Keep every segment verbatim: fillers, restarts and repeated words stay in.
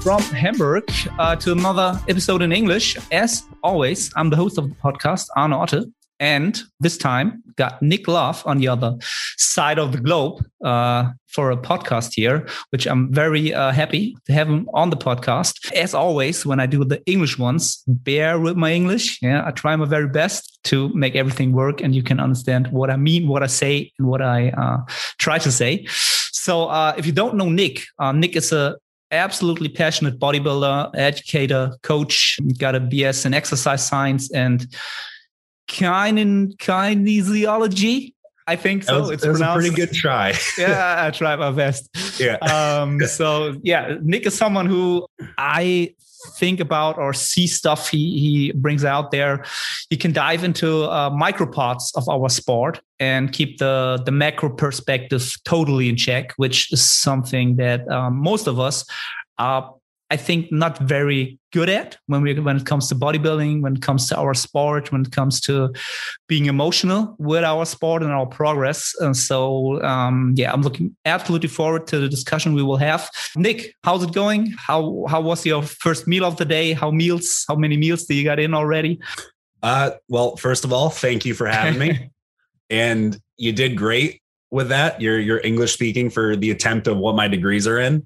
from Hamburg uh, to another episode in English. As always, I'm the host of the podcast, Arne Otte. And this time, got Nick Love on the other side of the globe uh, for a podcast here, which I'm very uh, happy to have him on the podcast. As always, when I do the English ones, bear with my English. Yeah, I try my very best to make everything work, and you can understand what I mean, what I say, and what I uh, try to say. So, uh, if you don't know Nick, uh, Nick is a absolutely passionate bodybuilder, educator, coach. Got a B S in exercise science and Kinin, kinesiology, I think so. That was, it's that was pronounced. a pretty good try. Yeah, I tried my best. Yeah. Um, so yeah, Nick is someone who I think about or see stuff he he brings out there. He can dive into uh, micro parts of our sport and keep the the macro perspective totally in check, which is something that um, most of us are, I think, not very good at when we when it comes to bodybuilding, when it comes to our sport, when it comes to being emotional with our sport and our progress. And so, um, yeah, I'm looking absolutely forward to the discussion we will have. Nick, how's it going? How how was your first meal of the day? How meals? How many meals do you got in already? Uh, well, first of all, thank you for having me, and you did great with that. You're you're English speaking for the attempt of what my degrees are in.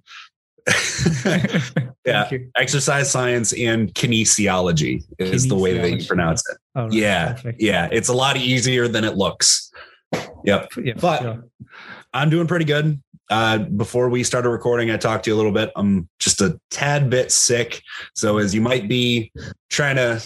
Yeah, exercise science and kinesiology is kinesiology. The way that you pronounce it. Oh, right. Yeah, perfect. Yeah, it's a lot easier than it looks. Yep, yeah, but sure. I'm doing pretty good. Uh, before we started recording, I talked to you a little bit. I'm just a tad bit sick, so as you might be trying to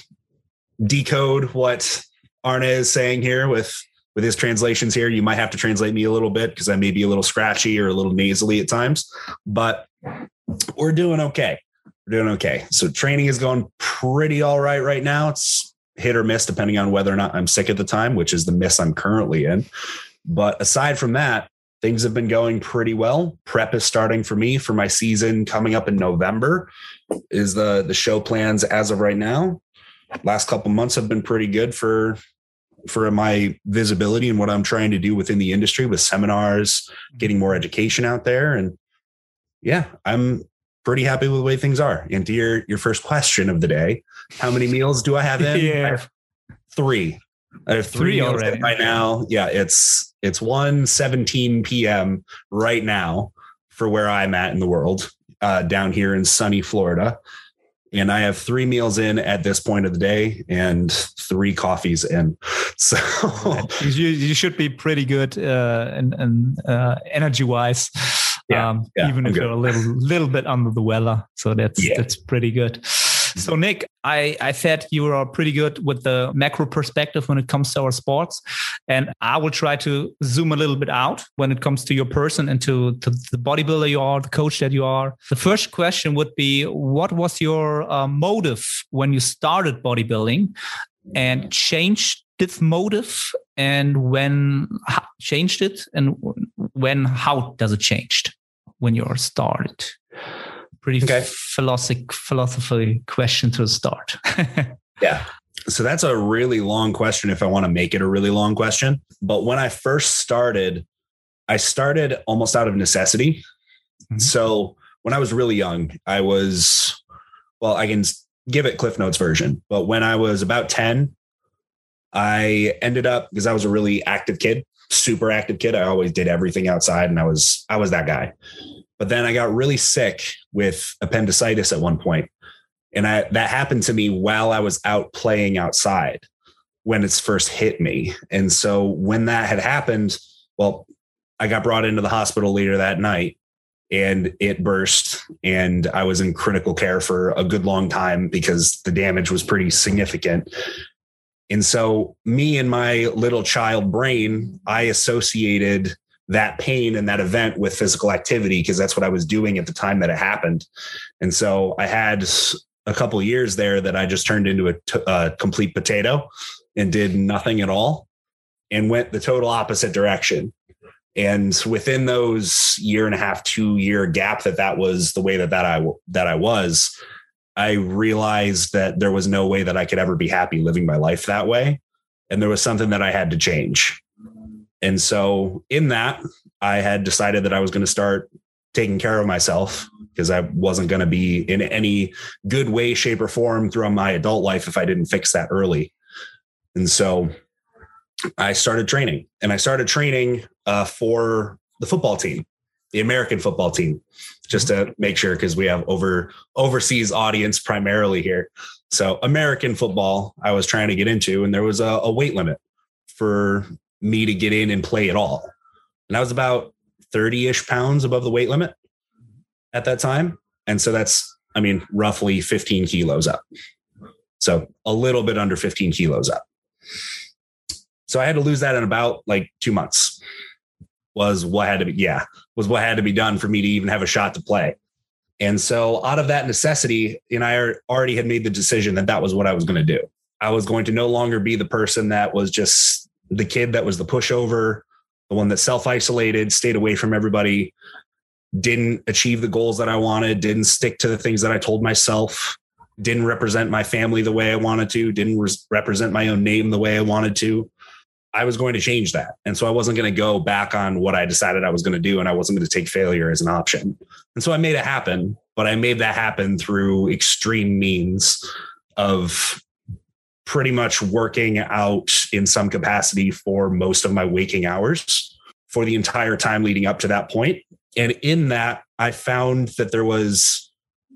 decode what Arne is saying here with with his translations here, you might have to translate me a little bit because I may be a little scratchy or a little nasally at times, but we're doing okay. We're doing okay. So training is going pretty all right right now. It's hit or miss depending on whether or not I'm sick at the time, which is the miss I'm currently in. But aside from that, things have been going pretty well. Prep is starting for me for my season coming up in November is the, the show plans as of right now. Last couple months have been pretty good for for my visibility and what I'm trying to do within the industry with seminars, getting more education out there. And yeah, I'm pretty happy with the way things are. And to your, your first question of the day, how many meals do I have in? Yeah. I have three. I have three, three already by now. Yeah. It's, it's one seventeen p.m. right now for where I'm at in the world, uh, down here in sunny Florida. And I have three meals in at this point of the day and three coffees in. So you, you should be pretty good uh, and, and uh, energy wise, yeah, um, yeah, even I'm if good. you're a little little bit under the weather. So that's yeah. that's pretty good. So Nick, I, I said you are pretty good with the macro perspective when it comes to our sports. And I will try to zoom a little bit out when it comes to your person and to, to the bodybuilder you are, the coach that you are. The first question would be, what was your uh, motive when you started bodybuilding and changed this motive? And when how, changed it? And when, how does it changed when you're started? Pretty okay. philosophic, philosophy question to start. Yeah. So that's a really long question if I want to make it a really long question. But when I first started, I started almost out of necessity. Mm-hmm. So when I was really young, I was, well, I can give it Cliff Notes version. But when I was about ten, I ended up, because I was a really active kid, super active kid. I always did everything outside and I was, I was that guy. But then I got really sick with appendicitis at one point. And I, that happened to me while I was out playing outside when it's first hit me. And so when that had happened, well, I got brought into the hospital later that night and it burst and I was in critical care for a good long time because the damage was pretty significant. And so me and my little child brain, I associated that pain and that event with physical activity because that's what I was doing at the time that it happened. And so I had a couple of years there that I just turned into a, t- a complete potato and did nothing at all and went the total opposite direction. And within those year and a half, two year gap that that was the way that, that I, that I was, I realized that there was no way that I could ever be happy living my life that way. And there was something that I had to change. And so in that, I had decided that I was going to start taking care of myself because I wasn't going to be in any good way, shape, or form throughout my adult life if I didn't fix that early. And so I started training, and I started training uh, for the football team, the American football team, just to make sure, because we have over overseas audience primarily here. So American football, I was trying to get into, and there was a, a weight limit for me to get in and play at all. And I was about thirty-ish pounds above the weight limit at that time. And so that's, I mean, roughly fifteen kilos up. So a little bit under fifteen kilos up. So I had to lose that in about like two months was what had to be, yeah, was what had to be done for me to even have a shot to play. And so out of that necessity, and I already had made the decision that that was what I was going to do. I was going to no longer be the person that was just the kid that was the pushover, the one that self-isolated, stayed away from everybody, didn't achieve the goals that I wanted, didn't stick to the things that I told myself, didn't represent my family the way I wanted to, didn't re- represent my own name the way I wanted to. I was going to change that. And so I wasn't going to go back on what I decided I was going to do, and I wasn't going to take failure as an option. And so I made it happen, but I made that happen through extreme means of pretty much working out in some capacity for most of my waking hours for the entire time leading up to that point. And in that, I found that there was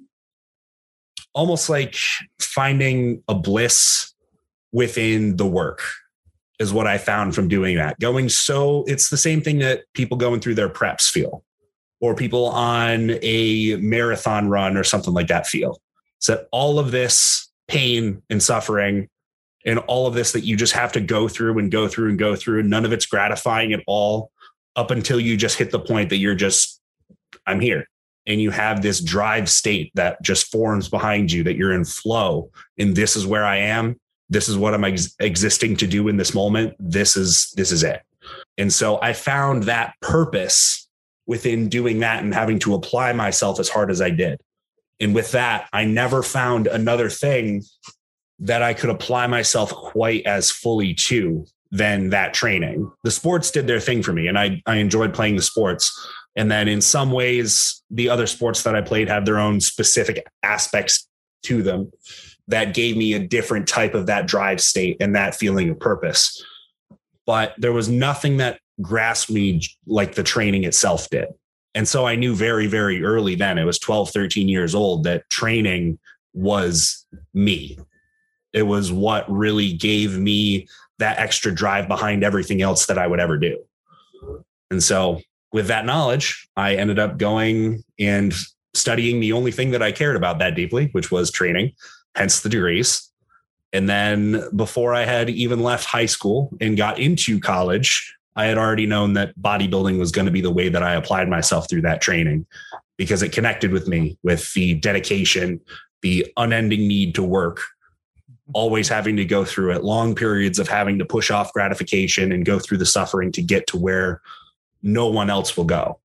almost like finding a bliss within the work is what I found from doing that. Going so it's the same thing that people going through their preps feel, or people on a marathon run or something like that feel. So all of this pain and suffering and all of this that you just have to go through and go through and go through, and none of it's gratifying at all up until you just hit the point that you're just, I'm here. And you have this drive state that just forms behind you, that you're in flow. And this is where I am. This is what I'm ex- existing to do in this moment. This is, this is it. And so I found that purpose within doing that and having to apply myself as hard as I did. And with that, I never found another thing that I could apply myself quite as fully to than that training. The sports did their thing for me, and I, I enjoyed playing the sports. And then in some ways, the other sports that I played had their own specific aspects to them that gave me a different type of that drive state and that feeling of purpose. But there was nothing that grasped me like the training itself did. And so I knew very, very early then, it was twelve, thirteen years old, that training was me. It was what really gave me that extra drive behind everything else that I would ever do. And so with that knowledge, I ended up going and studying the only thing that I cared about that deeply, which was training, hence the degrees. And then before I had even left high school and got into college, I had already known that bodybuilding was going to be the way that I applied myself through that training, because it connected with me, with the dedication, the unending need to work, always having to go through it, long periods of having to push off gratification and go through the suffering to get to where no one else will go.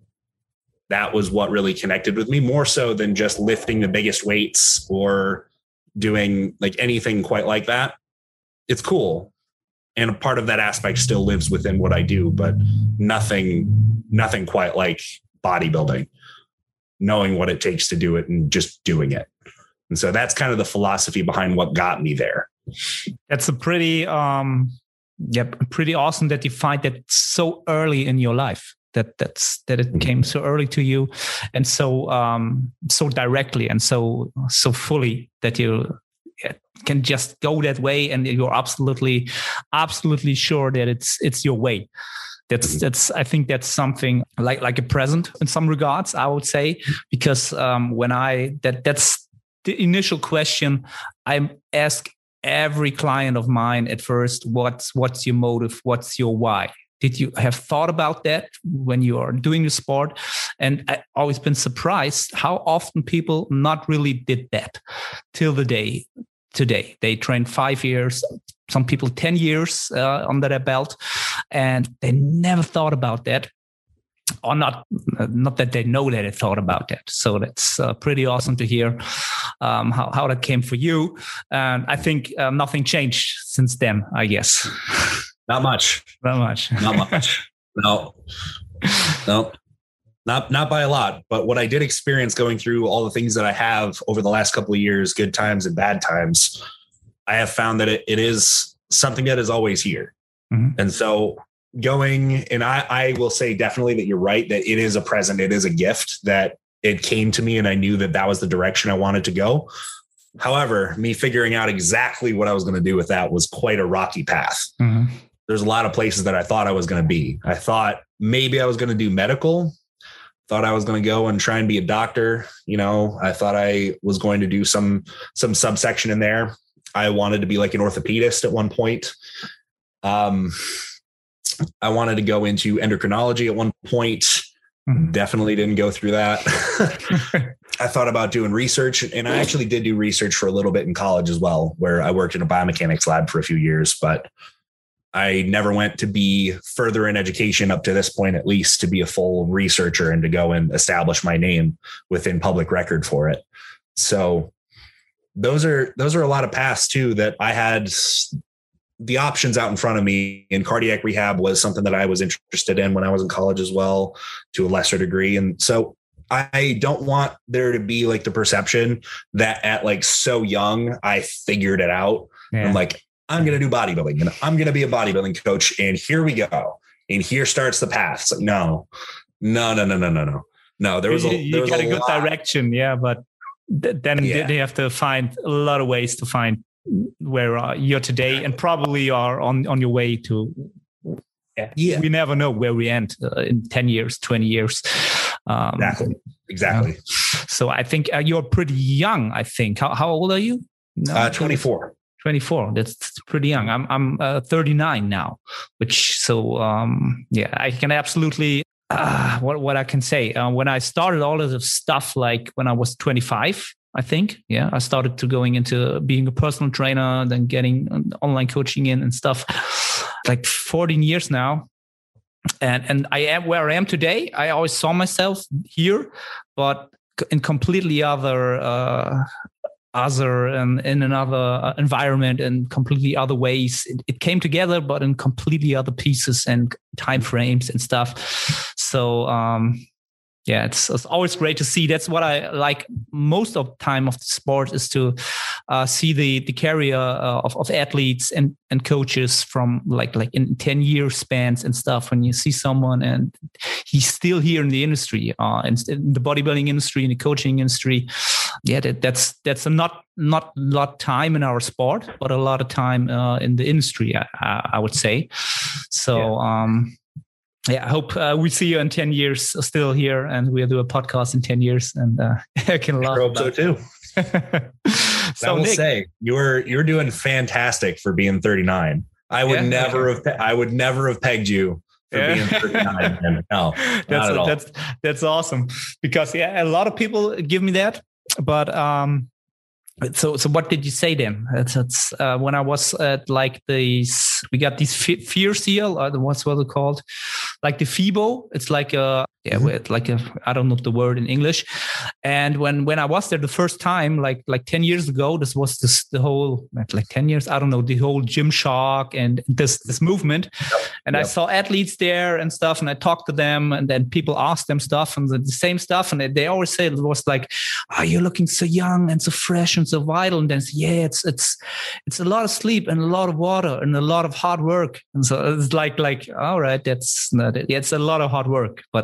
That was what really connected with me, more so than just lifting the biggest weights or doing like anything quite like that. It's cool. And a part of that aspect still lives within what I do, but nothing, nothing quite like bodybuilding, knowing what it takes to do it and just doing it. And so that's kind of the philosophy behind what got me there. That's a pretty, um, yep, pretty awesome that you find that so early in your life, that that's that it came so early to you, and so um, so directly and so so fully that you can just go that way, and you're absolutely absolutely sure that it's it's your way. That's that's I think that's something like like a present in some regards, I would say, because um, when I that that's the initial question I ask every client of mine at first: what's what's your motive? What's your why? Did you have thought about that when you are doing the sport? And I've always been surprised how often people not really did that till the day today. They trained five years, some people ten years uh, under their belt, and they never thought about that. Or not, not that they know that they thought about that. So that's uh, pretty awesome to hear um, how, how that came for you. And I think uh, nothing changed since then, I guess. Not much. Not much. Not much. No. No. Not not by a lot, but what I did experience going through all the things that I have over the last couple of years, good times and bad times, I have found that it, it is something that is always here. Mm-hmm. And so going, and I, I will say definitely that you're right, that it is a present, it is a gift, that it came to me and I knew that that was the direction I wanted to go. However, me figuring out exactly what I was going to do with that was quite a rocky path. Mm-hmm. There's a lot of places that I thought I was going to be. I thought maybe I was going to do medical. Thought I was going to go and try and be a doctor. You know, I thought I was going to do some, some subsection in there. I wanted to be like an orthopedist at one point. Um, I wanted to go into endocrinology at one point. Mm-hmm. Definitely didn't go through that. I thought about doing research, and I actually did do research for a little bit in college as well, where I worked in a biomechanics lab for a few years, but I never went to be further in education up to this point, at least, to be a full researcher and to go and establish my name within public record for it. So those are, those are a lot of paths too, that I had the options out in front of me, and cardiac rehab was something that I was interested in when I was in college as well, to a lesser degree. And so I don't want there to be like the perception that at like so young, I figured it out. Yeah. I'm like, I'm going to do bodybuilding and I'm going to be a bodybuilding coach. And here we go. And here starts the path. It's like, no, no, no, no, no, no, no, no. There was a, you there was got a, a good lot. direction. Yeah. But th- then yeah. they have to find a lot of ways to find where uh, you're today, and probably are on, on your way to, yeah. yeah. We never know where we end uh, in ten years, twenty years. Um, exactly. Exactly. Uh, so I think uh, you're pretty young, I think. How, how old are you? No, uh, twenty-four. twenty-four. That's pretty young. I'm I'm uh, thirty-nine now, which so um, yeah, I can absolutely uh, what what I can say. Uh, when I started all of the stuff, like when I was twenty-five, I think, yeah, I started to going into being a personal trainer, then getting online coaching in and stuff. Like fourteen years now, and and I am where I am today. I always saw myself here, but in completely other. Uh, other and in another environment and completely other ways. It, it came together, but in completely other pieces and time frames and stuff. So, um, yeah, it's, it's always great to see. That's what I like most of the time of the sport, is to uh, see the the career uh, of, of athletes and, and coaches from like like in ten year spans and stuff. When you see someone and he's still here in the industry, uh, in, in the bodybuilding industry, in the coaching industry, yeah, that, that's that's a not not lot time in our sport, but a lot of time uh, in the industry, I, I would say. So. Yeah. Um, Yeah, I hope uh, we see you in ten years still here, and we'll do a podcast in ten years, and uh, I can laugh. I hope so too. So I will Nick, say you're you're doing fantastic for being thirty-nine. I would yeah, never okay. have I would never have pegged you for yeah. being thirty-nine. No, that's not at all. that's that's awesome, because yeah, a lot of people give me that, but um. So, so what did you say then? It's, it's uh, when I was at like these, we got these fear seal, or what's what it called, like the FIBO. It's like a yeah, mm-hmm. like a I don't know the word in English. And when when I was there the first time, like like ten years ago, this was this the whole like ten years, I don't know, the whole Gymshark and this this movement. And yep. I saw athletes there and stuff, and I talked to them, and then people asked them stuff and the, the same stuff, and they, they always said it was like, "Oh, you're looking so young and so fresh and so vital." And then yeah, it's it's it's a lot of sleep and a lot of water and a lot of hard work. And so it's like like all right, that's not it. Yeah, it's a lot of hard work, but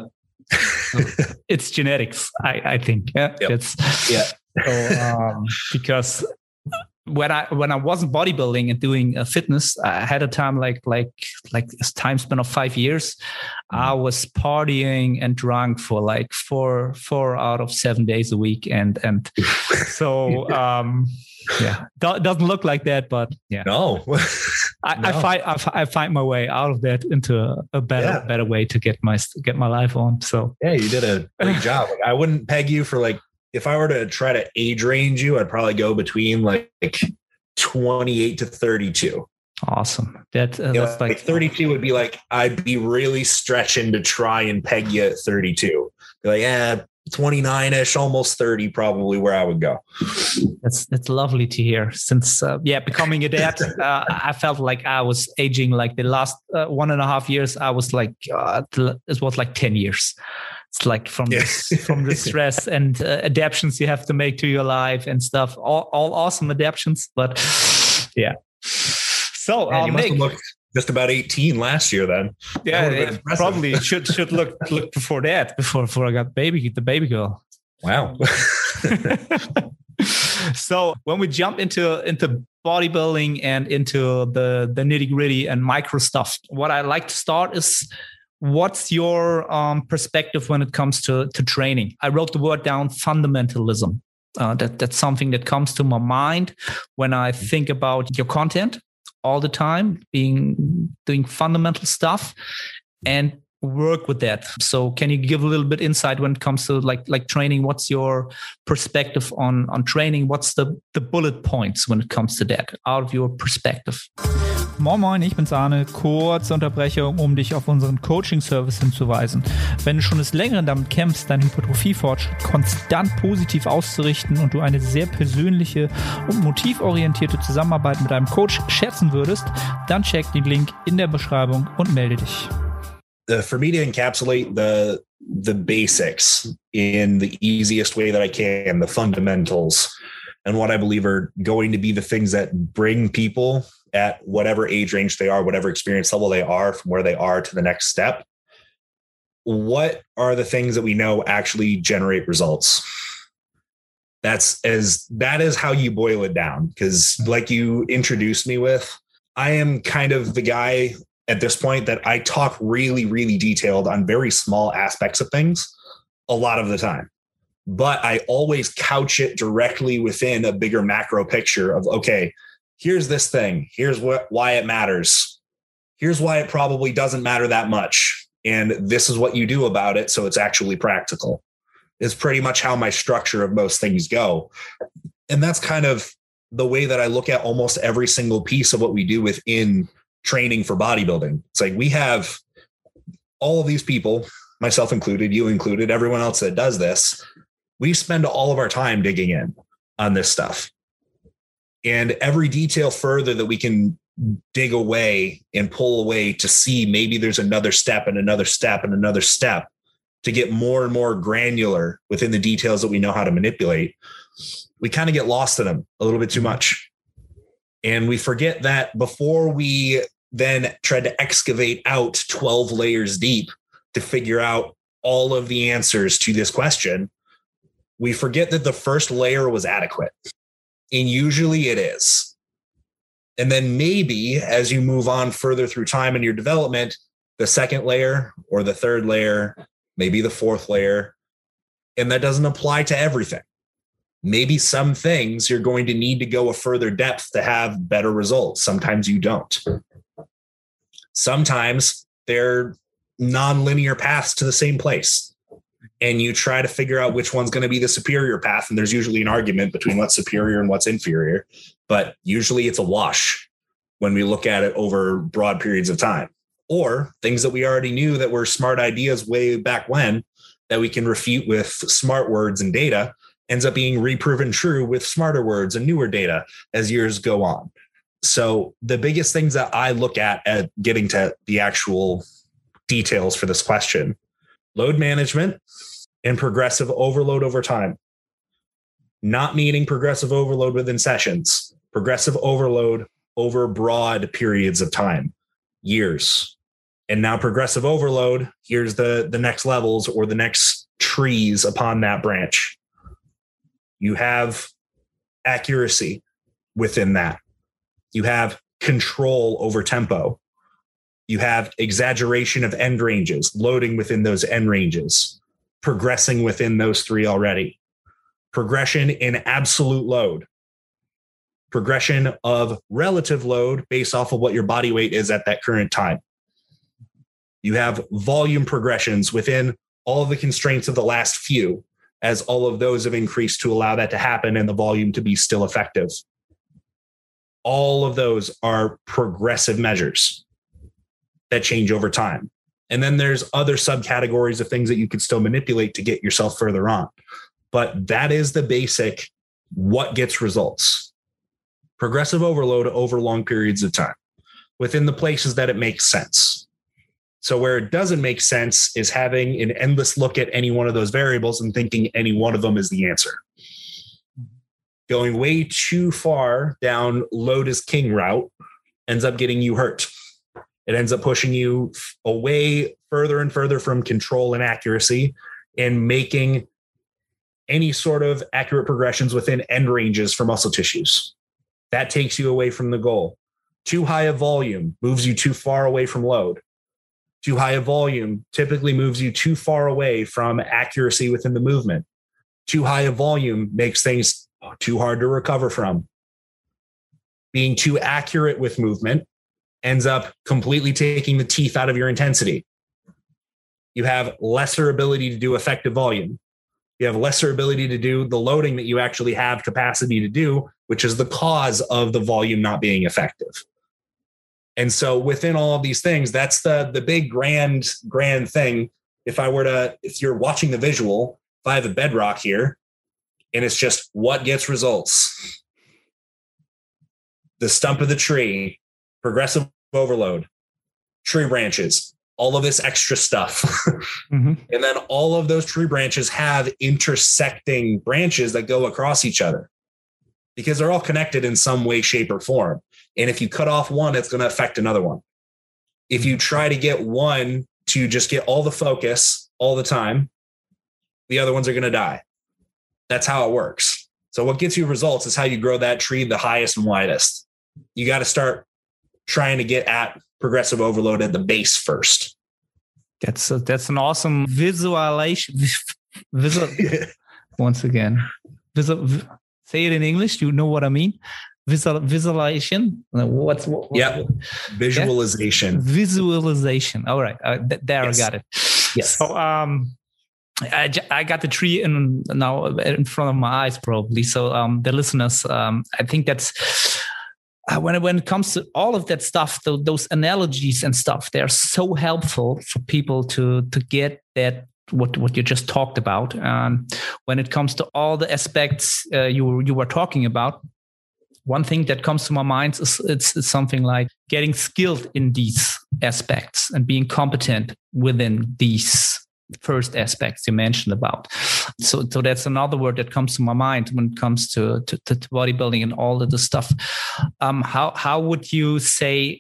it's genetics, I, I think. Yeah, yep. It's yeah. So, um, because when I when I wasn't bodybuilding and doing uh, fitness, I had a time like like like a time span of five years. Mm-hmm. I was partying and drunk for like four four out of seven days a week, and and so um, yeah, Do- doesn't look like that, but yeah, no. I, no. I find I, I find my way out of that into a, a better yeah. better way to get my get my life on. So yeah, you did a great job. Like, I wouldn't peg you for like, if I were to try to age range you, I'd probably go between like twenty-eight to thirty-two. Awesome. That uh, you that's know, like, like thirty-two would be like, I'd be really stretching to try and peg you at thirty-two. Be like, yeah, twenty-nine ish, almost thirty, probably where I would go. That's that's lovely to hear. Since uh, yeah, becoming a dad, uh, I felt like I was aging. Like the last uh, one and a half years, I was like uh, it was like ten years. It's like from yeah. this, from the stress and uh, adaptations you have to make to your life and stuff. All, all awesome adaptations, but yeah. So Man, uh, you must Nick, have looked just about eighteen last year then. Yeah, it probably should should look look before that, before before I got baby the baby girl. Wow. So when we jump into into bodybuilding and into the the nitty gritty and micro stuff, what I like to start is, what's your um, perspective when it comes to to training? I wrote the word down, fundamentalism. Uh, that that's something that comes to my mind when I think about your content all the time, being doing fundamental stuff and work with that. So can you give a little bit insight when it comes to like like training? What's your perspective on on training? What's the the bullet points when it comes to that out of your perspective? Moin Moin, ich bin's Arne. Kurze Unterbrechung, um dich auf unseren Coaching-Service hinzuweisen. Wenn du schon des Längeren damit kämpfst, deinen Hypertrophie-Fortschritt konstant positiv auszurichten und du eine sehr persönliche und motivorientierte Zusammenarbeit mit deinem Coach schätzen würdest, dann check den Link in der Beschreibung und melde dich. Uh, for me to encapsulate the the basics in the easiest way that I can, the fundamentals, and what I believe are going to be the things that bring people at whatever age range they are, whatever experience level they are, from where they are to the next step. What are the things that we know actually generate results? That's as that is how you boil it down. Because like you introduced me with, I am kind of the guy at this point that I talk really, really detailed on very small aspects of things a lot of the time. But I always couch it directly within a bigger macro picture of, okay, here's this thing. Here's what, why it matters. Here's why it probably doesn't matter that much. And this is what you do about it. So it's actually practical. It's pretty much how my structure of most things go. And that's kind of the way that I look at almost every single piece of what we do within training for bodybuilding. It's like we have all of these people, myself included, you included, everyone else that does this. We spend all of our time digging in on this stuff. And every detail further that we can dig away and pull away to see maybe there's another step and another step and another step to get more and more granular within the details that we know how to manipulate. We kind of get lost in them a little bit too much. And we forget that before we then try to excavate out twelve layers deep to figure out all of the answers to this question, we forget that the first layer was adequate. And usually it is. And then maybe as you move on further through time in your development, the second layer or the third layer, maybe the fourth layer, and that doesn't apply to everything. Maybe some things you're going to need to go a further depth to have better results. Sometimes you don't. Sometimes they're non-linear paths to the same place. And you try to figure out which one's going to be the superior path. And there's usually an argument between what's superior and what's inferior. But usually it's a wash when we look at it over broad periods of time. Or things that we already knew that were smart ideas way back when that we can refute with smart words and data ends up being reproven true with smarter words and newer data as years go on. So the biggest things that I look at at getting to the actual details for this question: load management and progressive overload over time. Not meaning progressive overload within sessions, progressive overload over broad periods of time, years. And now progressive overload, here's the, the next levels or the next trees upon that branch. You have accuracy within that. You have control over tempo. You have exaggeration of end ranges, loading within those end ranges, progressing within those three already. Progression in absolute load. Progression of relative load based off of what your body weight is at that current time. You have volume progressions within all of the constraints of the last few, as all of those have increased to allow that to happen and the volume to be still effective. All of those are progressive measures that change over time. And then there's other subcategories of things that you could still manipulate to get yourself further on. But that is the basic, what gets results. Progressive overload over long periods of time within the places that it makes sense. So where it doesn't make sense is having an endless look at any one of those variables and thinking any one of them is the answer. Going way too far down load is king route ends up getting you hurt. It ends up pushing you away further and further from control and accuracy and making any sort of accurate progressions within end ranges for muscle tissues. That takes you away from the goal. Too high a volume moves you too far away from load. Too high a volume typically moves you too far away from accuracy within the movement. Too high a volume makes things too hard to recover from. Being too accurate with movement ends up completely taking the teeth out of your intensity. You have lesser ability to do effective volume. You have lesser ability to do the loading that you actually have capacity to do, which is the cause of the volume not being effective. And so within all of these things, that's the, the big grand, grand thing. If I were to, if you're watching the visual, if I have a bedrock here and it's just what gets results, the stump of the tree, progressive overload, tree branches, all of this extra stuff. Mm-hmm. And then all of those tree branches have intersecting branches that go across each other because they're all connected in some way, shape, or form. And if you cut off one, it's going to affect another one. If you try to get one to just get all the focus all the time, the other ones are going to die. That's how it works. So what gets you results is how you grow that tree the highest and widest. You got to start trying to get at progressive overload at the base first. That's a, that's an awesome visualization. Visual, once again, visual, say it in English. You know what I mean? Visual, visualization. What's what? what yeah, visualization. Yeah? Visualization. All right, uh, th- there yes. I got it. Yes. So um, I, I got the tree in now in front of my eyes probably. So um, the listeners, um, I think that's. Uh, when, it, when it comes to all of that stuff, the, those analogies and stuff, they're so helpful for people to to get that what what you just talked about. And when it comes to all the aspects uh, you you were talking about, one thing that comes to my mind is it's, it's something like getting skilled in these aspects and being competent within these first aspects you mentioned about. So, so that's another word that comes to my mind when it comes to, to, to bodybuilding and all of the stuff. Um, how, how would you say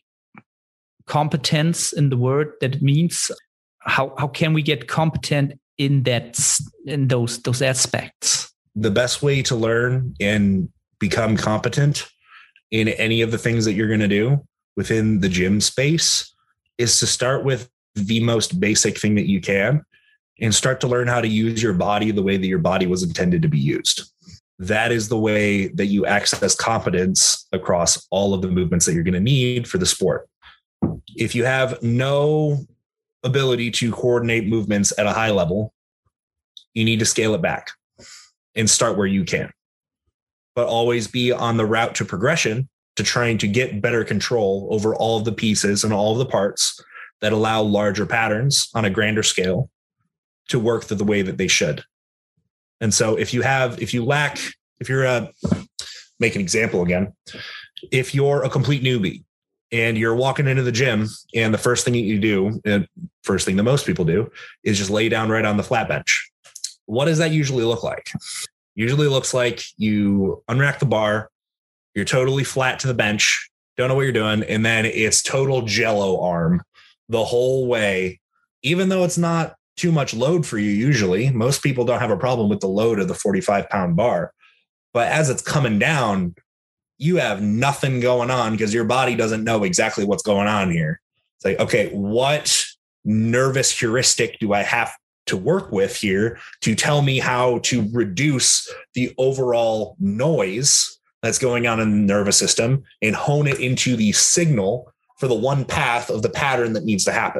competence in the word that it means? How, how can we get competent in that, in those, those aspects? The best way to learn and become competent in any of the things that you're going to do within the gym space is to start with the most basic thing that you can and start to learn how to use your body the way that your body was intended to be used. That is the way that you access competence across all of the movements that you're going to need for the sport. If you have no ability to coordinate movements at a high level, you need to scale it back and start where you can, but always be on the route to progression to trying to get better control over all of the pieces and all of the parts that allow larger patterns on a grander scale to work the way that they should. And so if you have, if you lack, if you're a, make an example again, if you're a complete newbie and you're walking into the gym and the first thing that you do, and first thing that most people do is just lay down right on the flat bench. What does that usually look like? Usually looks like you unrack the bar, you're totally flat to the bench, don't know what you're doing. And then it's total jello arm the whole way, even though it's not too much load for you. Usually most people don't have a problem with the load of the forty-five pound bar, but as it's coming down, you have nothing going on because your body doesn't know exactly what's going on here. It's like, okay, what nervous heuristic do I have to work with here to tell me how to reduce the overall noise that's going on in the nervous system and hone it into the signal for the one path of the pattern that needs to happen?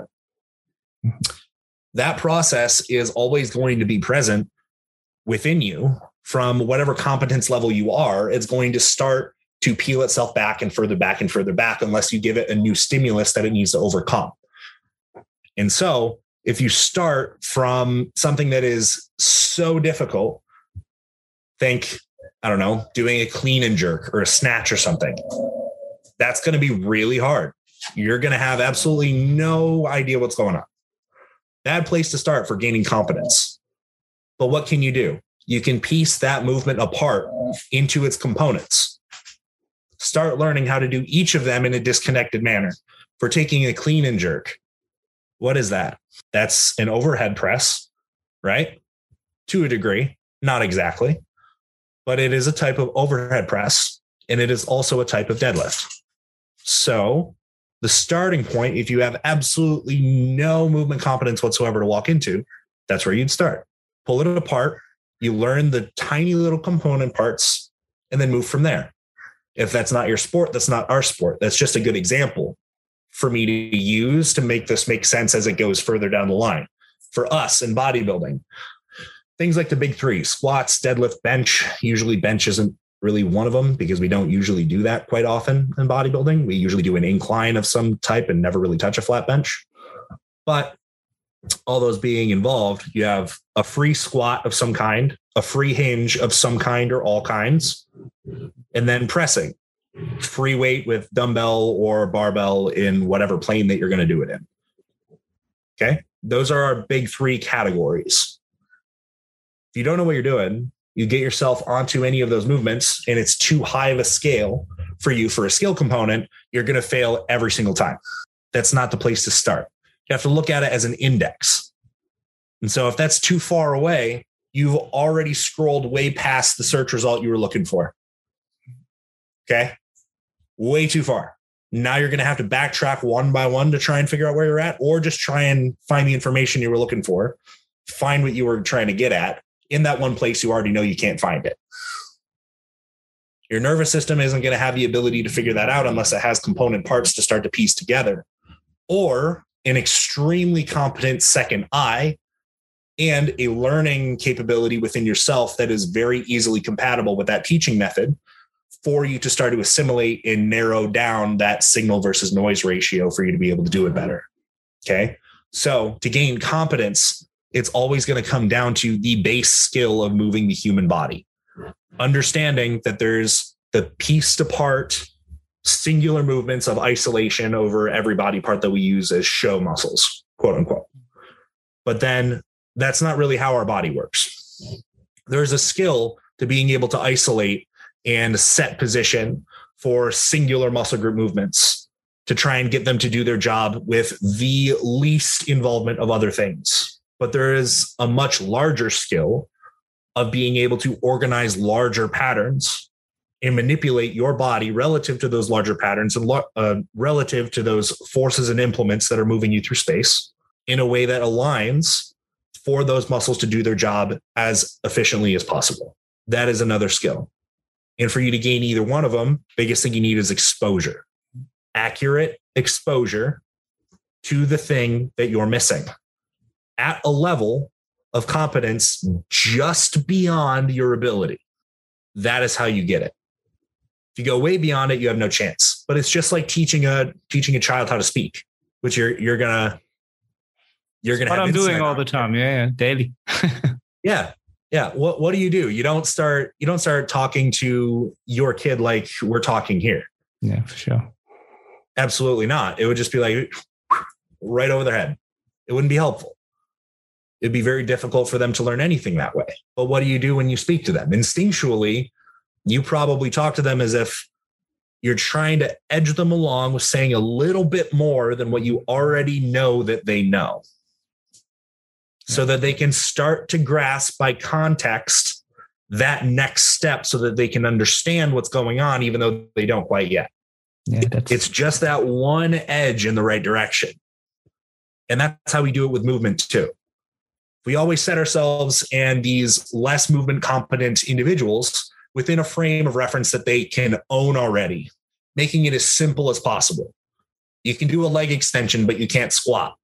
That process is always going to be present within you from whatever competence level you are. It's going to start to peel itself back and further back and further back unless you give it a new stimulus that it needs to overcome. And so if you start from something that is so difficult, think, I don't know, doing a clean and jerk or a snatch or something, that's going to be really hard. you're going to have absolutely no idea what's going on. Bad place to start for gaining competence. But what can you do? You can piece that movement apart into its components. Start learning how to do each of them in a disconnected manner. For taking a clean and jerk, what is that? That's an overhead press, right? To a degree, not exactly, but it is a type of overhead press, and it is also a type of deadlift. So the starting point, if you have absolutely no movement competence whatsoever to walk into, that's where you'd start. Pull it apart. You learn the tiny little component parts and then move from there. If that's not your sport, that's not our sport. That's just a good example for me to use to make this make sense as it goes further down the line. For us in bodybuilding, things like the big three, squats, deadlift, bench. Usually bench isn't really one of them because we don't usually do that quite often in bodybuilding. We usually do an incline of some type and never really touch a flat bench. But all those being involved, you have a free squat of some kind, a free hinge of some kind or all kinds, and then pressing. Free weight with dumbbell or barbell in whatever plane that you're going to do it in. Okay. Those are our big three categories. If you don't know what you're doing, you get yourself onto any of those movements and it's too high of a scale for you for a skill component, you're going to fail every single time. That's not the place to start. You have to look at it as an index. And so if that's too far away, you've already scrolled way past the search result you were looking for. Okay. Way too far. Now you're going to have to backtrack one by one to try and figure out where you're at, or just try and find the information you were looking for, find what you were trying to get at in that one place you already know you can't find it. Your nervous system isn't going to have the ability to figure that out unless it has component parts to start to piece together, or an extremely competent second eye and a learning capability within yourself that is very easily compatible with that teaching method for you to start to assimilate and narrow down that signal versus noise ratio for you to be able to do it better. Okay. So to gain competence, it's always going to come down to the base skill of moving the human body. Understanding that there's the pieced apart singular movements of isolation over every body part that we use as show muscles, quote unquote. But then that's not really how our body works. There's a skill to being able to isolate and set position for singular muscle group movements to try and get them to do their job with the least involvement of other things. But there is a much larger skill of being able to organize larger patterns and manipulate your body relative to those larger patterns and uh, relative to those forces and implements that are moving you through space in a way that aligns for those muscles to do their job as efficiently as possible. That is another skill. And for you to gain either one of them, biggest thing you need is exposure, accurate exposure to the thing that you're missing at a level of competence just beyond your ability. That is how you get it. If you go way beyond it, you have no chance. But it's just like teaching a teaching a child how to speak, which you're you're gonna you're gonna. What have I'm doing all on. the time, yeah, yeah daily. yeah, yeah. What what do you do? You don't start you don't start talking to your kid like we're talking here. Yeah, for sure. Absolutely not. It would just be like right over their head. It wouldn't be helpful. It'd be very difficult for them to learn anything that way. But what do you do when you speak to them? Instinctually, you probably talk to them as if you're trying to edge them along with saying a little bit more than what you already know that they know, so that they can start to grasp by context that next step so that they can understand what's going on, even though they don't quite yet. Yeah, that's... It's just that one edge in the right direction. And that's how we do it with movement too. We always set ourselves and these less movement competent individuals within a frame of reference that they can own already, making it as simple as possible. You can do a leg extension, but you can't squat.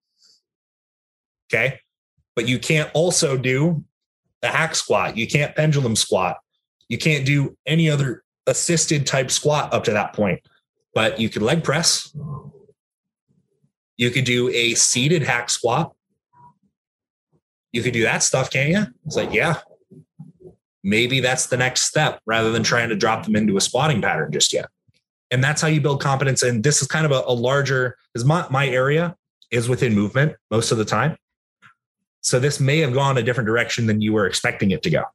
Okay. But you can't also do the hack squat. You can't pendulum squat. You can't do any other assisted type squat up to that point, but you could leg press. You could do a seated hack squat. You could do that stuff, can't you? It's like, yeah, maybe that's the next step rather than trying to drop them into a squatting pattern just yet. And that's how you build competence. And this is kind of a, a larger, because my, my area is within movement most of the time. So this may have gone a different direction than you were expecting it to go.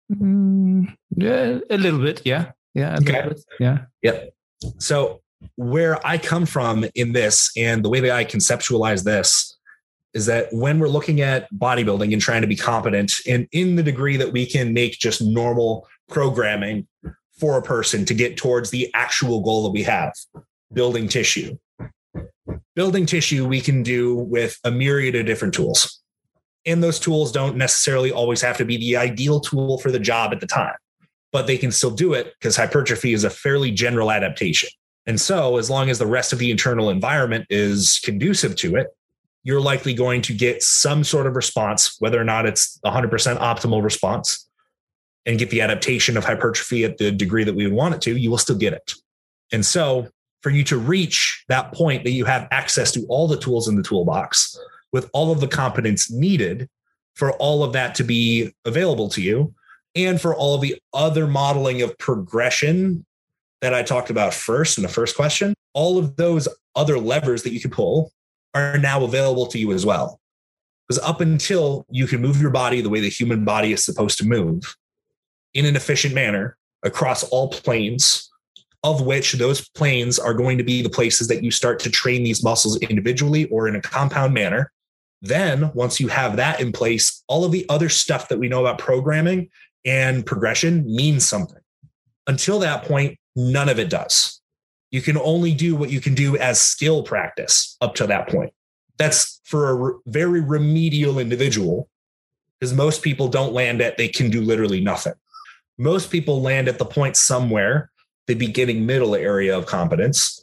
Mm, yeah, a little bit. Yeah. Yeah. A okay. little bit. Yeah. Yep. So where I come from in this and the way that I conceptualize this is that when we're looking at bodybuilding and trying to be competent, and in the degree that we can make just normal programming for a person to get towards the actual goal that we have, building tissue. Building tissue we can do with a myriad of different tools. And those tools don't necessarily always have to be the ideal tool for the job at the time, but they can still do it because hypertrophy is a fairly general adaptation. And so as long as the rest of the internal environment is conducive to it, you're likely going to get some sort of response, whether or not it's one hundred percent optimal response, and get the adaptation of hypertrophy at the degree that we would want it to, you will still get it. And so for you to reach that point that you have access to all the tools in the toolbox with all of the competence needed for all of that to be available to you, and for all of the other modeling of progression that I talked about first in the first question, all of those other levers that you can pull are now available to you as well. Because up until you can move your body the way the human body is supposed to move, in an efficient manner across all planes, of which those planes are going to be the places that you start to train these muscles individually or in a compound manner. Then once you have that in place, all of the other stuff that we know about programming and progression means something. Until that point, none of it does. You can only do what you can do as skill practice up to that point. That's for a re- very remedial individual, because most people don't land at they can do literally nothing. Most people land at the point somewhere, the beginning middle area of competence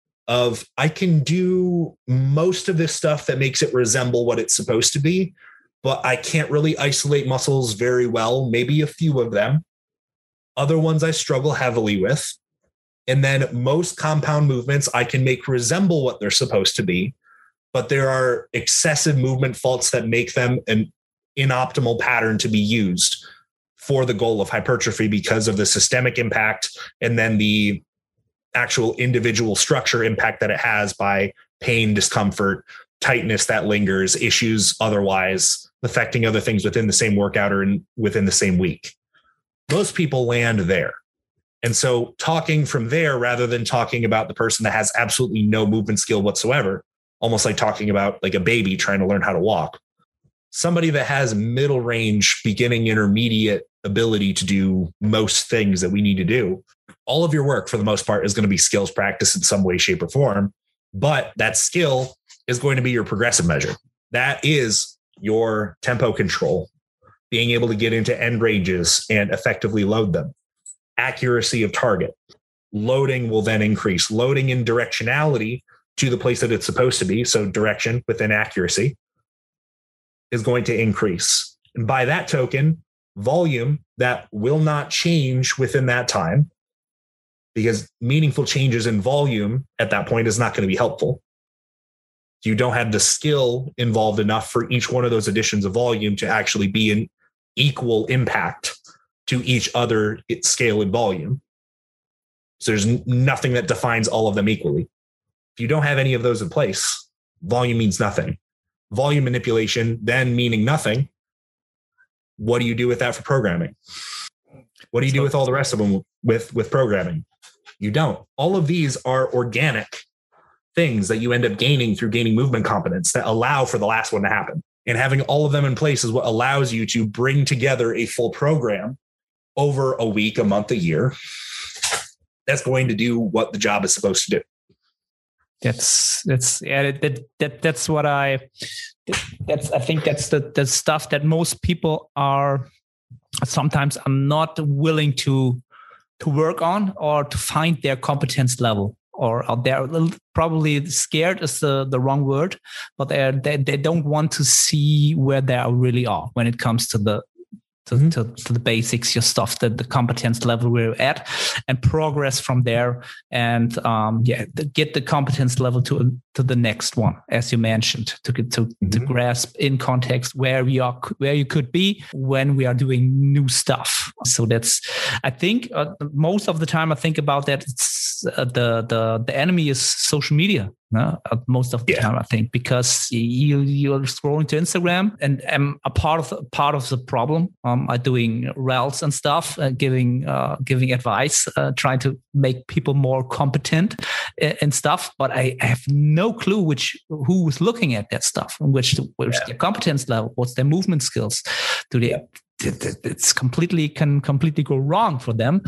of I can do most of this stuff that makes it resemble what it's supposed to be, but I can't really isolate muscles very well, maybe a few of them. Other ones I struggle heavily with. And then most compound movements I can make resemble what they're supposed to be, but there are excessive movement faults that make them an inoptimal pattern to be used for the goal of hypertrophy because of the systemic impact and then the actual individual structure impact that it has by pain, discomfort, tightness that lingers, issues otherwise affecting other things within the same workout or in, within the same week. Most people land there. And so talking from there, rather than talking about the person that has absolutely no movement skill whatsoever, almost like talking about like a baby trying to learn how to walk, somebody that has middle range, beginning, intermediate ability to do most things that we need to do, all of your work for the most part is going to be skills practice in some way, shape, or form. But that skill is going to be your progressive measure. That is your tempo control, being able to get into end ranges and effectively load them. Accuracy of target. Loading will then increase. Loading in directionality to the place that it's supposed to be. So direction within accuracy is going to increase. And by that token, volume that will not change within that time, because meaningful changes in volume at that point is not going to be helpful. You don't have the skill involved enough for each one of those additions of volume to actually be an equal impact to each other scale and volume. So there's nothing that defines all of them equally. If you don't have any of those in place, volume means nothing. Volume manipulation then meaning nothing. What do you do with that for programming? What do you do with all the rest of them with, with programming? You don't. All of these are organic things that you end up gaining through gaining movement competence that allow for the last one to happen. And having all of them in place is what allows you to bring together a full program over a week, a month, a year that's going to do what the job is supposed to do. That's that's yeah that, that that's what I that's I think that's the the stuff that most people are sometimes are not willing to to work on or to find their competence level, or they're probably scared is the, the wrong word, but they they they don't want to see where they really are when it comes to the To, mm-hmm. to, to the basics, your stuff, the, the competence level we're at, and progress from there, and um, yeah, the, get the competence level to to the next one, as you mentioned, to get to, mm-hmm. to grasp in context where we are, where you could be when we are doing new stuff. So that's, I think, uh, most of the time I think about that. It's it's uh, the the the enemy is social media. No, uh, most of the yeah. time, I think, because you you're scrolling to Instagram, and I'm a part of part of the problem. Um, I'm doing rels and stuff, uh, giving uh, giving advice, uh, trying to make people more competent and stuff. But I, I have no clue which who is looking at that stuff, and which which yeah. their competence level, what's their movement skills. Do they? Yeah. It's completely can completely go wrong for them.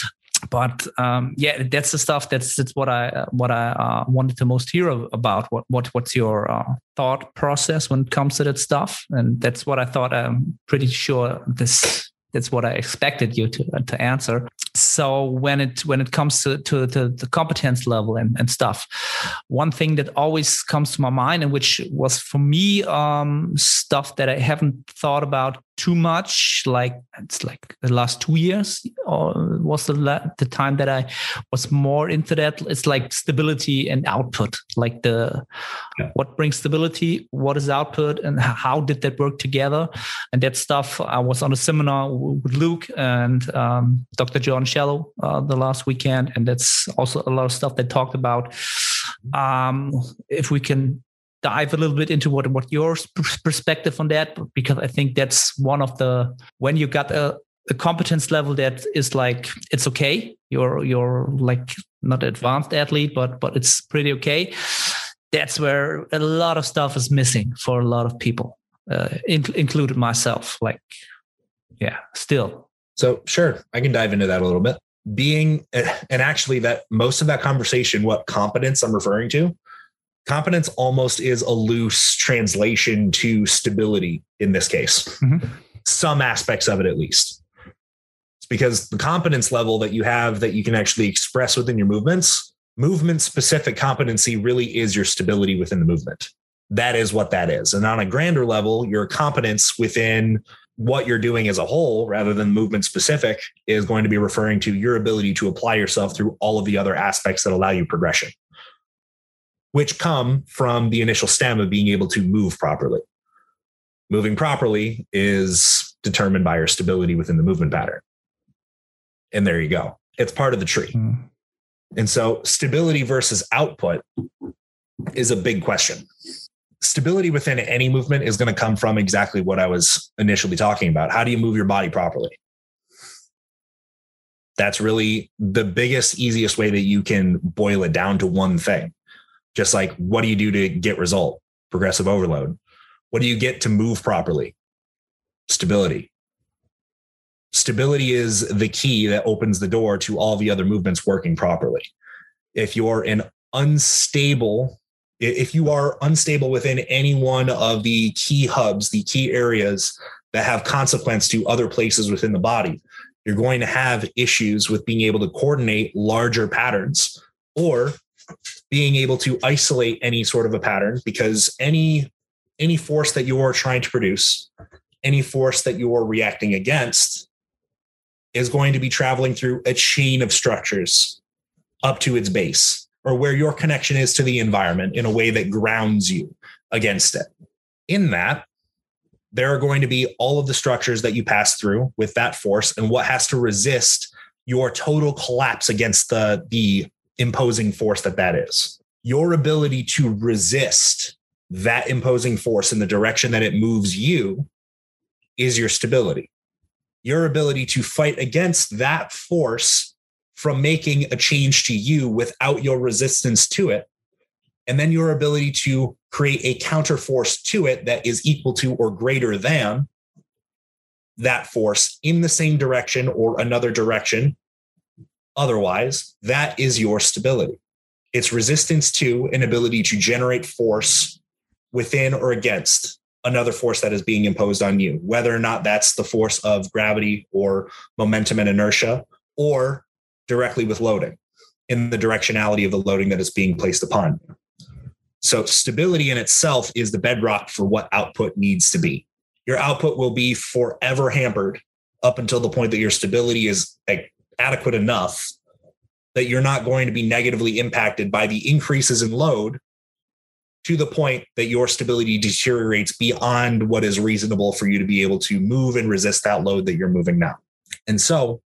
But um, yeah, that's the stuff. That's that's what I uh, what I uh, wanted to most hear about. What what what's your uh, thought process when it comes to that stuff? And that's what I thought. I'm pretty sure this. That's what I expected you to uh, to answer. So when it when it comes to to, to the competence level and, and stuff, one thing that always comes to my mind, and which was for me um, stuff that I haven't thought about too much, like it's like the last two years or was the la- the time that I was more into that. It's like stability and output, like the yeah. what brings stability, what is output, and how did that work together? And that stuff. I was on a seminar with Luke and um, Doctor John Shallow uh, the last weekend, and that's also a lot of stuff they talked about. Um, if we can dive a little bit into what what your perspective on that, because I think that's one of the when you got a, a competence level that is like it's okay, you're you're like not an advanced athlete, but but it's pretty okay. That's where a lot of stuff is missing for a lot of people, uh, in, included myself. Like, yeah, still. So sure, I can dive into that a little bit. Being and actually that most of that conversation, what competence I'm referring to. Competence almost is a loose translation to stability in this case. Mm-hmm. Some aspects of it, at least. It's because the competence level that you have that you can actually express within your movements, movement specific competency really is your stability within the movement. That is what that is. And on a grander level, your competence within what you're doing as a whole, rather than movement specific, is going to be referring to your ability to apply yourself through all of the other aspects that allow you progression, which come from the initial stem of being able to move properly. Moving properly is determined by your stability within the movement pattern. And there you go. It's part of the tree. Mm. And so stability versus output is a big question. Stability within any movement is going to come from exactly what I was initially talking about. How do you move your body properly? That's really the biggest, easiest way that you can boil it down to one thing. Just like, what do you do to get result? Progressive overload. What do you get to move properly? Stability. Stability is the key that opens the door to all the other movements working properly. If you're an unstable, if you are unstable within any one of the key hubs, the key areas that have consequence to other places within the body, you're going to have issues with being able to coordinate larger patterns or being able to isolate any sort of a pattern, because any any force that you're trying to produce, any force that you're reacting against is going to be traveling through a chain of structures up to its base, or where your connection is to the environment in a way that grounds you against it. In that, there are going to be all of the structures that you pass through with that force and what has to resist your total collapse against the, the imposing force that that is. Your ability to resist that imposing force in the direction that it moves you is your stability. Your ability to fight against that force from making a change to you without your resistance to it, and then your ability to create a counter force to it that is equal to or greater than that force in the same direction or another direction. Otherwise, that is your stability. It's resistance to an ability to generate force within or against another force that is being imposed on you, whether or not that's the force of gravity or momentum and inertia, or directly with loading in the directionality of the loading that is being placed upon you. So stability in itself is the bedrock for what output needs to be. Your output will be forever hampered up until the point that your stability is adequate enough that you're not going to be negatively impacted by the increases in load to the point that your stability deteriorates beyond what is reasonable for you to be able to move and resist that load that you're moving now. And so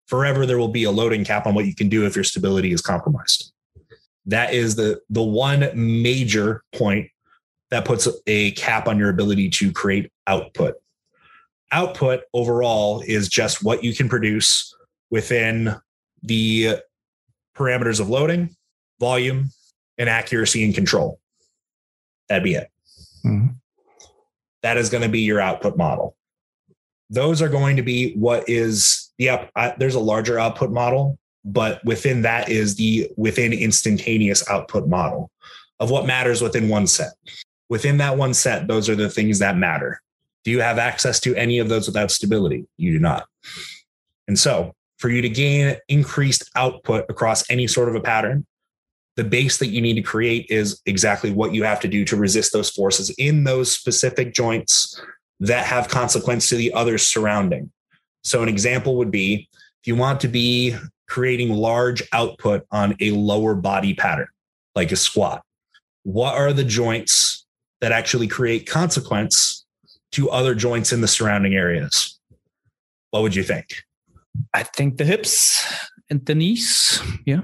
forever there will be a loading cap on what you can do if your stability is compromised. That is the, the one major point that puts a cap on your ability to create output. Output overall is just what you can produce within the parameters of loading, volume, and accuracy and control. That'd be it. Mm-hmm. That is going to be your output model. Those are going to be what is the up. Uh, there's a larger output model, but within that is the within instantaneous output model of what matters within one set. Within that one set, those are the things that matter. Do you have access to any of those without stability? You do not. And so for you to gain increased output across any sort of a pattern, the base that you need to create is exactly what you have to do to resist those forces in those specific joints that have consequence to the others surrounding. So an example would be if you want to be creating large output on a lower body pattern, like a squat, what are the joints that actually create consequence to other joints in the surrounding areas? What would you think? I think the hips and the knees. Yeah.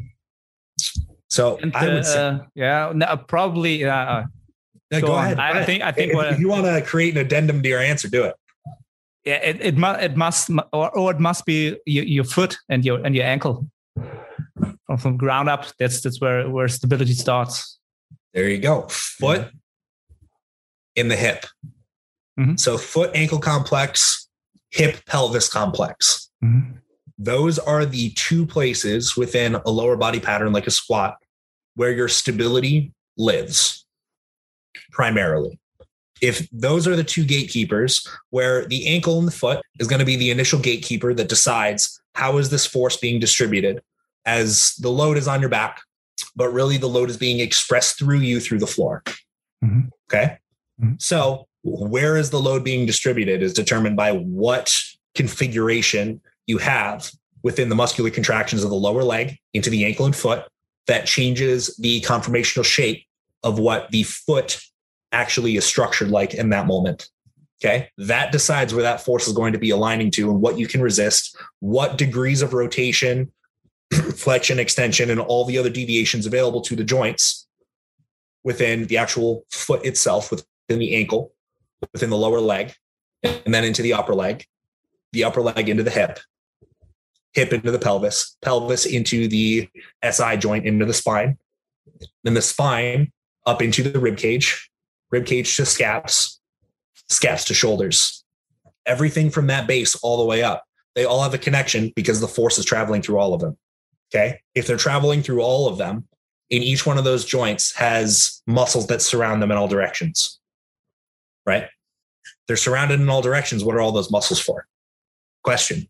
So and I the, would say, uh, yeah, no, probably. Uh, no, go, go on. ahead. I go think. ahead. I think. If, what, if you want to create an addendum to your answer, do it. Yeah, it it must it must or, or it must be your, your foot and your and your ankle from, from ground up. That's that's where where stability starts. There you go. Foot mm-hmm. in the hip. Mm-hmm. So foot ankle complex, hip pelvis complex. Mm-hmm. Those are the two places within a lower body pattern, like a squat, where your stability lives primarily. If those are the two gatekeepers, where the ankle and the foot is going to be the initial gatekeeper that decides how is this force being distributed as the load is on your back, but really the load is being expressed through you through the floor. Mm-hmm. Okay. Mm-hmm. So where is the load being distributed is determined by what configuration you have within the muscular contractions of the lower leg into the ankle and foot that changes the conformational shape of what the foot actually is structured like in that moment. Okay. That decides where that force is going to be aligning to and what you can resist, what degrees of rotation, flexion, extension, and all the other deviations available to the joints within the actual foot itself, within the ankle, within the lower leg, and then into the upper leg, the upper leg into the hip, hip into the pelvis, pelvis into the S I joint into the spine, then the spine up into the rib cage, rib cage to scaps, scaps to shoulders. Everything from that base all the way up. They all have a connection because the force is traveling through all of them. Okay. If they're traveling through all of them, in each one of those joints has muscles that surround them in all directions, right? They're surrounded in all directions. What are all those muscles for? Question.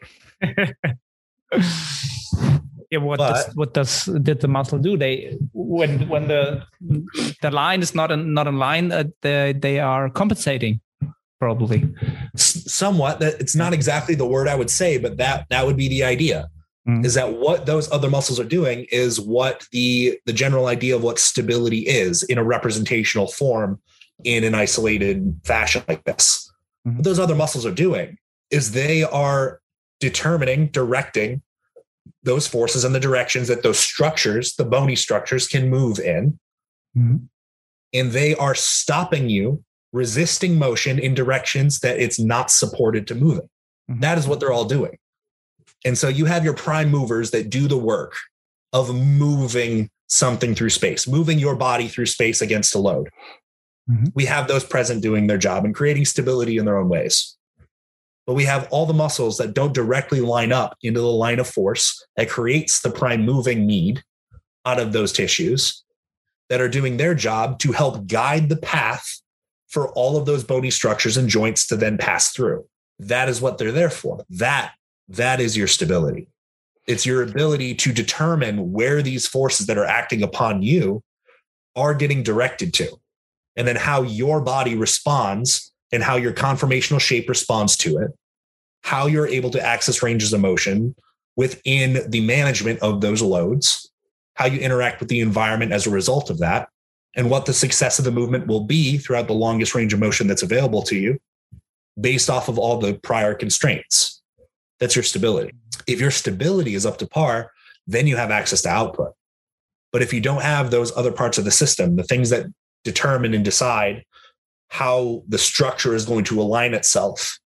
Yeah, what but, does what does did the muscle do? They when when the the line is not in, not in line, uh, they they are compensating probably. Somewhat. That it's not exactly the word I would say, but that that would be the idea. Mm. Is that what those other muscles are doing? Is what the the general idea of what stability is in a representational form in an isolated fashion like this. Mm. What those other muscles are doing is they are determining, directing those forces and the directions that those structures, the bony structures, can move in. Mm-hmm. And they are stopping you, resisting motion in directions that it's not supported to move in. Mm-hmm. That is what they're all doing. And so you have your prime movers that do the work of moving something through space, moving your body through space against a load. Mm-hmm. We have those present doing their job and creating stability in their own ways. But we have all the muscles that don't directly line up into the line of force that creates the prime moving need out of those tissues that are doing their job to help guide the path for all of those bony structures and joints to then pass through. That is what they're there for. That, that is your stability. It's your ability to determine where these forces that are acting upon you are getting directed to, and then how your body responds and how your conformational shape responds to it, how you're able to access ranges of motion within the management of those loads, how you interact with the environment as a result of that, and what the success of the movement will be throughout the longest range of motion that's available to you based off of all the prior constraints. That's your stability. If your stability is up to par, then you have access to output. But if you don't have those other parts of the system, the things that determine and decide how the structure is going to align itself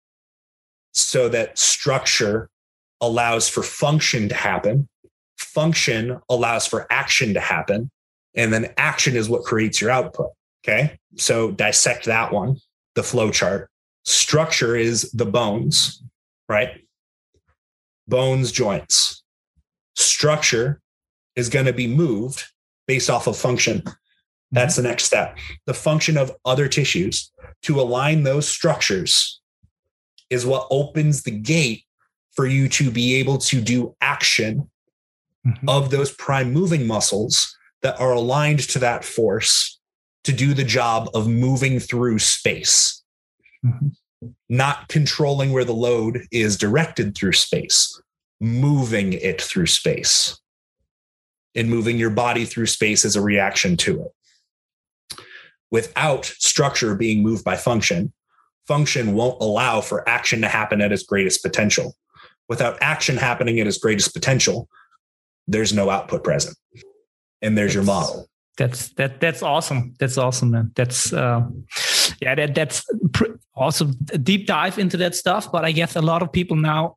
so that structure allows for function to happen, function allows for action to happen, and then action is what creates your output. Okay. So dissect that one, the flow chart. Structure is the bones, right? Bones, joints. Structure is going to be moved based off of function. That's the next step. The function of other tissues to align those structures is what opens the gate for you to be able to do action mm-hmm. of those prime moving muscles that are aligned to that force to do the job of moving through space, mm-hmm. not controlling where the load is directed through space, moving it through space. And moving your body through space as a reaction to it. Without structure being moved by function, function won't allow for action to happen at its greatest potential. Without action happening at its greatest potential, there's no output present. And there's that's, your model. That's that. That's awesome. That's awesome, man. That's uh, yeah. That that's pr- also a deep dive into that stuff. But I guess a lot of people now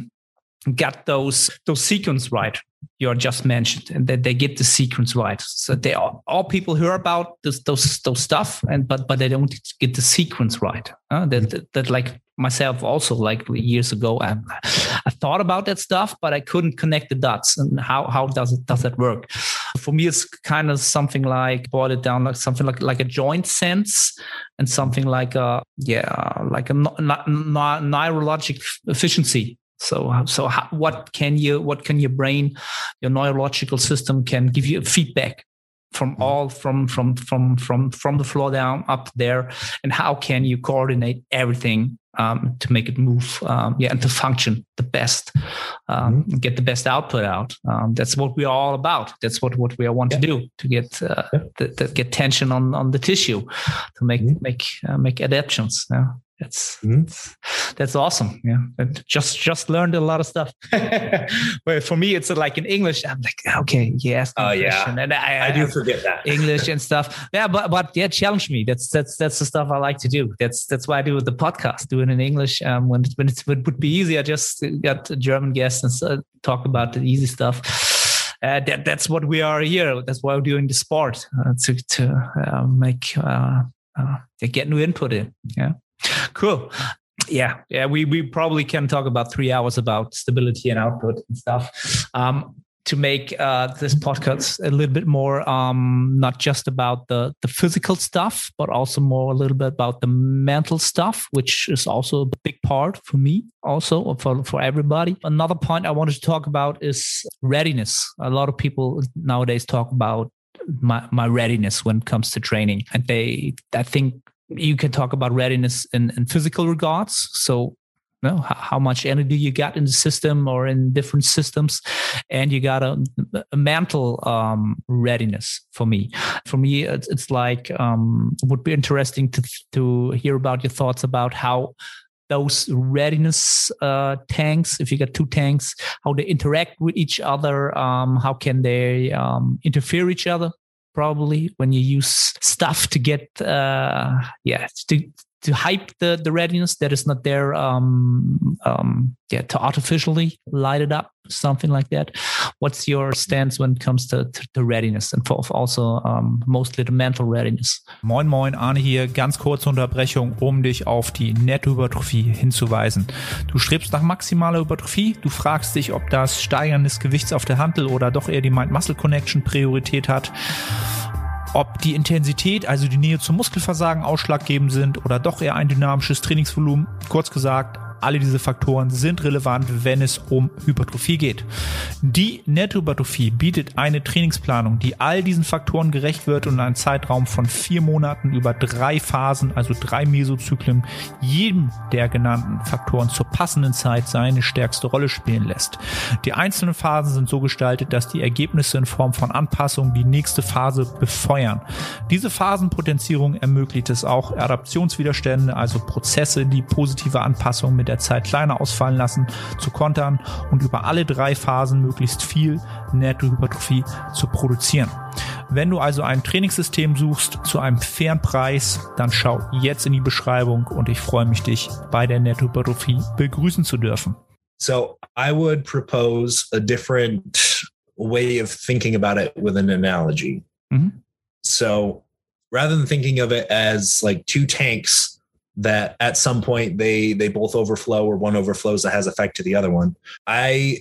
got those those sequence right. You just mentioned, and that they get the sequence right. So they all, all people hear about this, those those stuff, and but but they don't get the sequence right. Uh, that, that that like myself also, like years ago, I, I thought about that stuff, but I couldn't connect the dots. And how how does it does that work? For me, it's kind of something like boil it down like something like like a joint sense, and something like a yeah like a no, no, no, neurologic efficiency. So, so how, what can you, what can your brain, your neurological system can give you feedback from all, from, from, from, from, from the floor down up there, and how can you coordinate everything um, to make it move, um, yeah, and to function the best, um, mm-hmm. get the best output out. Um, that's what we're all about. That's what, what we want yeah. to do to get, uh, yeah. the, the, get tension on, on the tissue, to make, mm-hmm. make, uh, make adaptations. Yeah. That's, mm-hmm. that's that's awesome. Yeah, and just just learned a lot of stuff. But for me, it's like in English. I'm like, okay, yes, oh uh, yeah, and I, I do forget that English and stuff. Yeah, but but yeah, challenge me. That's that's that's the stuff I like to do. That's that's why I do the podcast, do it in English. Um, when when it's, it would be easy, I just got a German guest and uh, talk about the easy stuff. Uh, that that's what we are here. That's why we're doing the sport uh, to to uh, make uh, uh, get new input in. Yeah. Cool. Yeah. Yeah. We, we probably can talk about three hours about stability and output and stuff. Um, to make uh, this podcast a little bit more, um, not just about the, the physical stuff, but also more a little bit about the mental stuff, which is also a big part for me, also for, for everybody. Another point I wanted to talk about is readiness. A lot of people nowadays talk about my, my readiness when it comes to training. And they, I think, you can talk about readiness in, in physical regards. So, you know, how, how much energy you got in the system or in different systems. And you got a, a mental um, readiness for me. For me, it's, it's like, um, it would be interesting to, to hear about your thoughts about how those readiness uh, tanks, if you got two tanks, how they interact with each other. Um, how can they um, interfere each other? Probably when you use stuff to get, uh, yeah, to to hype the, the readiness that is not there, um, um, yeah, to artificially light it up, something like that. What's your stance when it comes to, to, to readiness and for also um, mostly the mental readiness? Moin, moin, Arne hier. Ganz kurze Unterbrechung, um dich auf die Nettohypertrophie hinzuweisen. Du strebst nach maximaler Hypertrophie. Du fragst dich, ob das Steigern des Gewichts auf der Hantel oder doch eher die Mind-Muscle-Connection Priorität hat. Ob die Intensität, also die Nähe zum Muskelversagen ausschlaggebend sind oder doch eher ein dynamisches Trainingsvolumen. Kurz gesagt, alle diese Faktoren sind relevant, wenn es um Hypertrophie geht. Die Nettohypertrophie bietet eine Trainingsplanung, die all diesen Faktoren gerecht wird und in einem Zeitraum von vier Monaten über drei Phasen, also drei Mesozyklen, jedem der genannten Faktoren zur passenden Zeit seine stärkste Rolle spielen lässt. Die einzelnen Phasen sind so gestaltet, dass die Ergebnisse in Form von Anpassungen die nächste Phase befeuern. Diese Phasenpotenzierung ermöglicht es auch, Adaptionswiderstände, also Prozesse, die positive Anpassung mit mit der Zeit kleiner ausfallen lassen, zu kontern und über alle drei Phasen möglichst viel Nettohypertrophie zu produzieren. Wenn du also ein Trainingssystem suchst zu einem fairen Preis, dann schau jetzt in die Beschreibung und ich freue mich, dich bei der Nettohypertrophie begrüßen zu dürfen. So I would propose a different way of thinking about it with an analogy. Mm-hmm. So rather than thinking of it as like two tanks that at some point they they both overflow or one overflows that has effect to the other one, I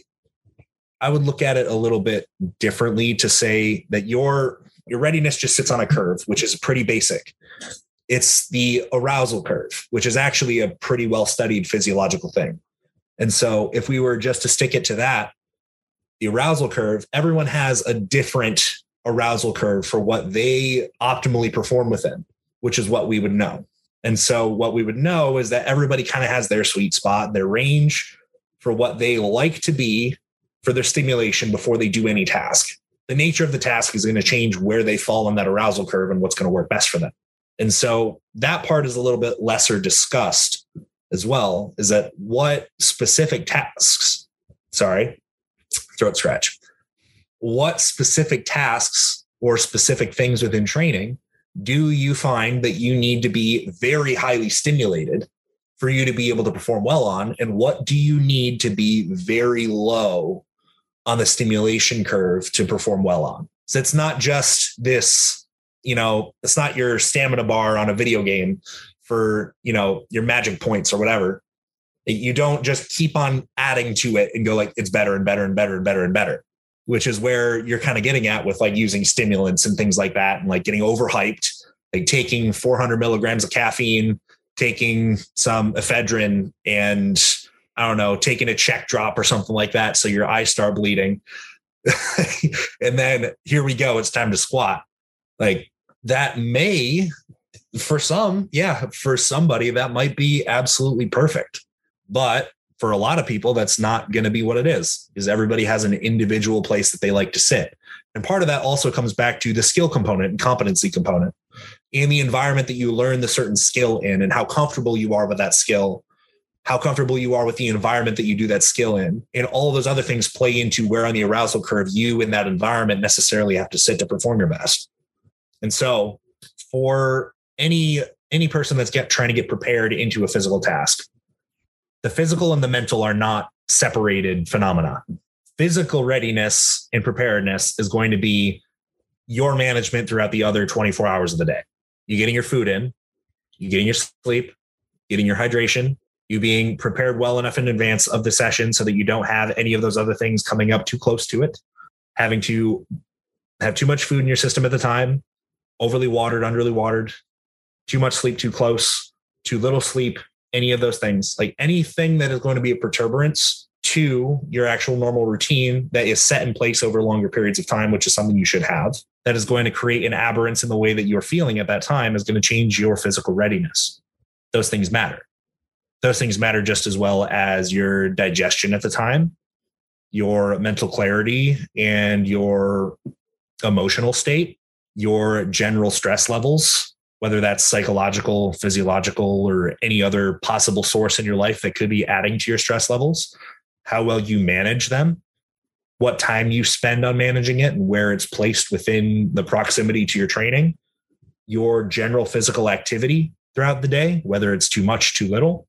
I would look at it a little bit differently to say that your your readiness just sits on a curve, which is pretty basic. It's the arousal curve, which is actually a pretty well-studied physiological thing. And so if we were just to stick it to that, the arousal curve, everyone has a different arousal curve for what they optimally perform within, which is what we would know. And so what we would know is that everybody kind of has their sweet spot, their range for what they like to be for their stimulation before they do any task. The nature of the task is going to change where they fall on that arousal curve and what's going to work best for them. And so that part is a little bit lesser discussed as well, is that what specific tasks, sorry, throat scratch, what specific tasks or specific things within training do you find that you need to be very highly stimulated for you to be able to perform well on? And what do you need to be very low on the stimulation curve to perform well on? So it's not just this, you know, it's not your stamina bar on a video game for, you know, your magic points or whatever. You don't just keep on adding to it and go like, it's better and better and better and better and better, which is where you're kind of getting at with like using stimulants and things like that. And like getting overhyped, like taking four hundred milligrams of caffeine, taking some ephedrine and I don't know, taking a check drop or something like that. So your eyes start bleeding. And then here we go. It's time to squat. Like that may, for some, yeah, for somebody that might be absolutely perfect. But for a lot of people, that's not going to be what it is, because everybody has an individual place that they like to sit. And part of that also comes back to the skill component and competency component in the environment that you learn the certain skill in and how comfortable you are with that skill, how comfortable you are with the environment that you do that skill in. And all of those other things play into where on the arousal curve you in that environment necessarily have to sit to perform your best. And so for any, any person that's get, trying to get prepared into a physical task, the physical and the mental are not separated phenomena. Physical readiness and preparedness is going to be your management throughout the other twenty-four hours of the day. You getting your food in, you getting your sleep, getting your hydration, you being prepared well enough in advance of the session so that you don't have any of those other things coming up too close to it, having to have too much food in your system at the time, overly watered, underly watered, too much sleep too close, too little sleep, any of those things, like anything that is going to be a perturbance to your actual normal routine that is set in place over longer periods of time, which is something you should have, that is going to create an aberrance in the way that you're feeling at that time is going to change your physical readiness. Those things matter. Those things matter just as well as your digestion at the time, your mental clarity and your emotional state, your general stress levels, whether that's psychological, physiological, or any other possible source in your life that could be adding to your stress levels, how well you manage them, what time you spend on managing it and where it's placed within the proximity to your training, your general physical activity throughout the day, whether it's too much, too little.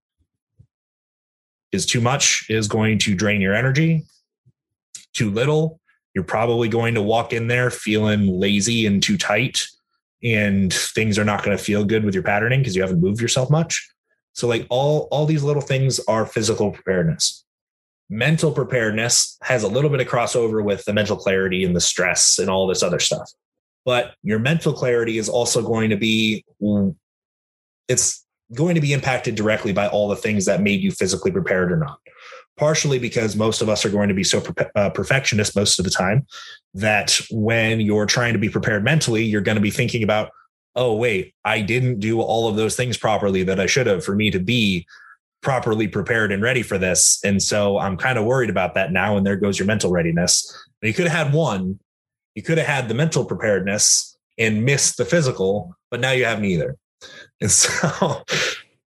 Is too much is going to drain your energy. Too little, you're probably going to walk in there feeling lazy and too tight, and things are not going to feel good with your patterning because you haven't moved yourself much. So like all, all these little things are physical preparedness. Mental preparedness has a little bit of crossover with the mental clarity and the stress and all this other stuff. But your mental clarity is also going to be, it's going to be impacted directly by all the things that made you physically prepared or not. Partially because most of us are going to be so uh, perfectionist most of the time that when you're trying to be prepared mentally, you're going to be thinking about, oh, wait, I didn't do all of those things properly that I should have for me to be properly prepared and ready for this. And so I'm kind of worried about that now. And there goes your mental readiness. You could have had one, you could have had the mental preparedness and missed the physical, but now you have neither. And so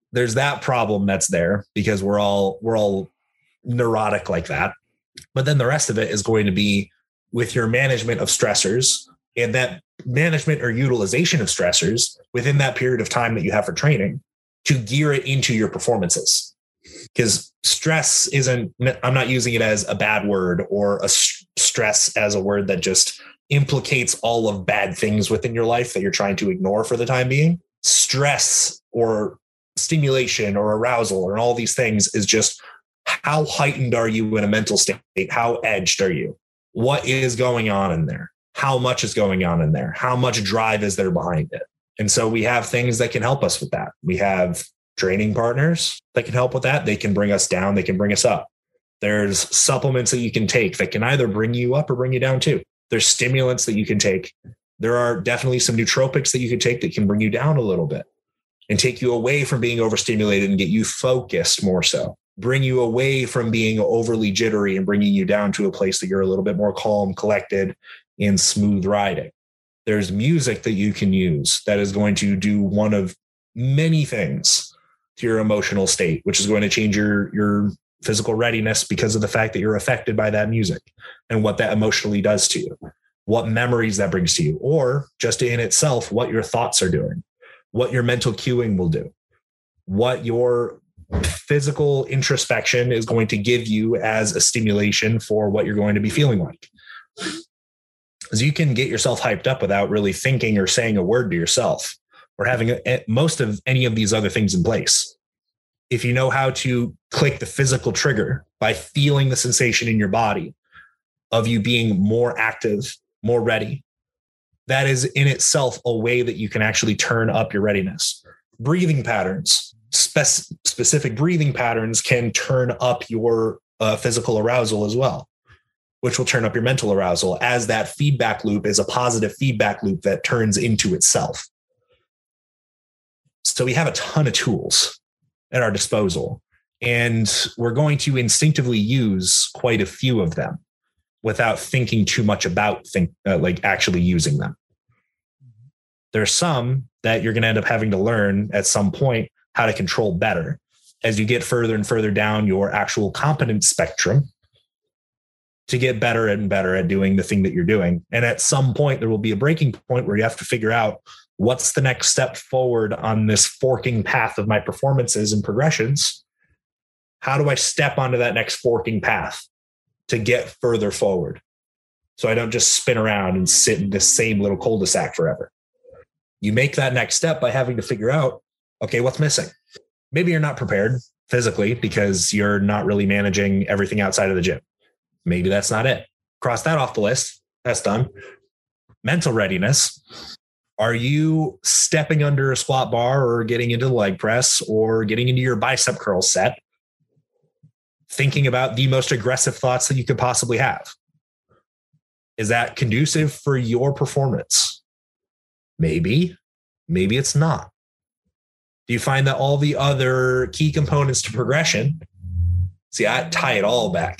there's that problem that's there because we're all, we're all neurotic like that. But then the rest of it is going to be with your management of stressors and that management or utilization of stressors within that period of time that you have for training to gear it into your performances. Because stress isn't, I'm not using it as a bad word or a stress as a word that just implicates all of bad things within your life that you're trying to ignore for the time being. Stress or stimulation or arousal or all these things is just how heightened are you in a mental state? How edged are you? What is going on in there? How much is going on in there? How much drive is there behind it? And so we have things that can help us with that. We have training partners that can help with that. They can bring us down. They can bring us up. There's supplements that you can take that can either bring you up or bring you down too. There's stimulants that you can take. There are definitely some nootropics that you can take that can bring you down a little bit and take you away from being overstimulated and get you focused more so. Bring you away from being overly jittery and bringing you down to a place that you're a little bit more calm, collected, and smooth riding. There's music that you can use that is going to do one of many things to your emotional state, which is going to change your, your physical readiness because of the fact that you're affected by that music and what that emotionally does to you, what memories that brings to you, or just in itself, what your thoughts are doing, what your mental cueing will do, what your physical introspection is going to give you as a stimulation for what you're going to be feeling like. Because you can get yourself hyped up without really thinking or saying a word to yourself or having a, most of any of these other things in place. If you know how to click the physical trigger by feeling the sensation in your body of you being more active, more ready, that is in itself a way that you can actually turn up your readiness. Breathing patterns, spec- specific breathing patterns can turn up your uh, physical arousal as well, which will turn up your mental arousal as that feedback loop is a positive feedback loop that turns into itself. So we have a ton of tools at our disposal, and we're going to instinctively use quite a few of them without thinking too much about think uh, like actually using them. There's some that you're going to end up having to learn at some point how to control better as you get further and further down your actual competence spectrum to get better and better at doing the thing that you're doing. And at some point, there will be a breaking point where you have to figure out what's the next step forward on this forking path of my performances and progressions. How do I step onto that next forking path to get further forward so I don't just spin around and sit in the same little cul-de-sac forever? You make that next step by having to figure out, okay, what's missing? Maybe you're not prepared physically because you're not really managing everything outside of the gym. Maybe that's not it. Cross that off the list. That's done. Mental readiness. Are you stepping under a squat bar or getting into the leg press or getting into your bicep curl set, thinking about the most aggressive thoughts that you could possibly have? Is that conducive for your performance? Maybe, maybe it's not. Do you find that all the other key components to progression, see, I tie it all back.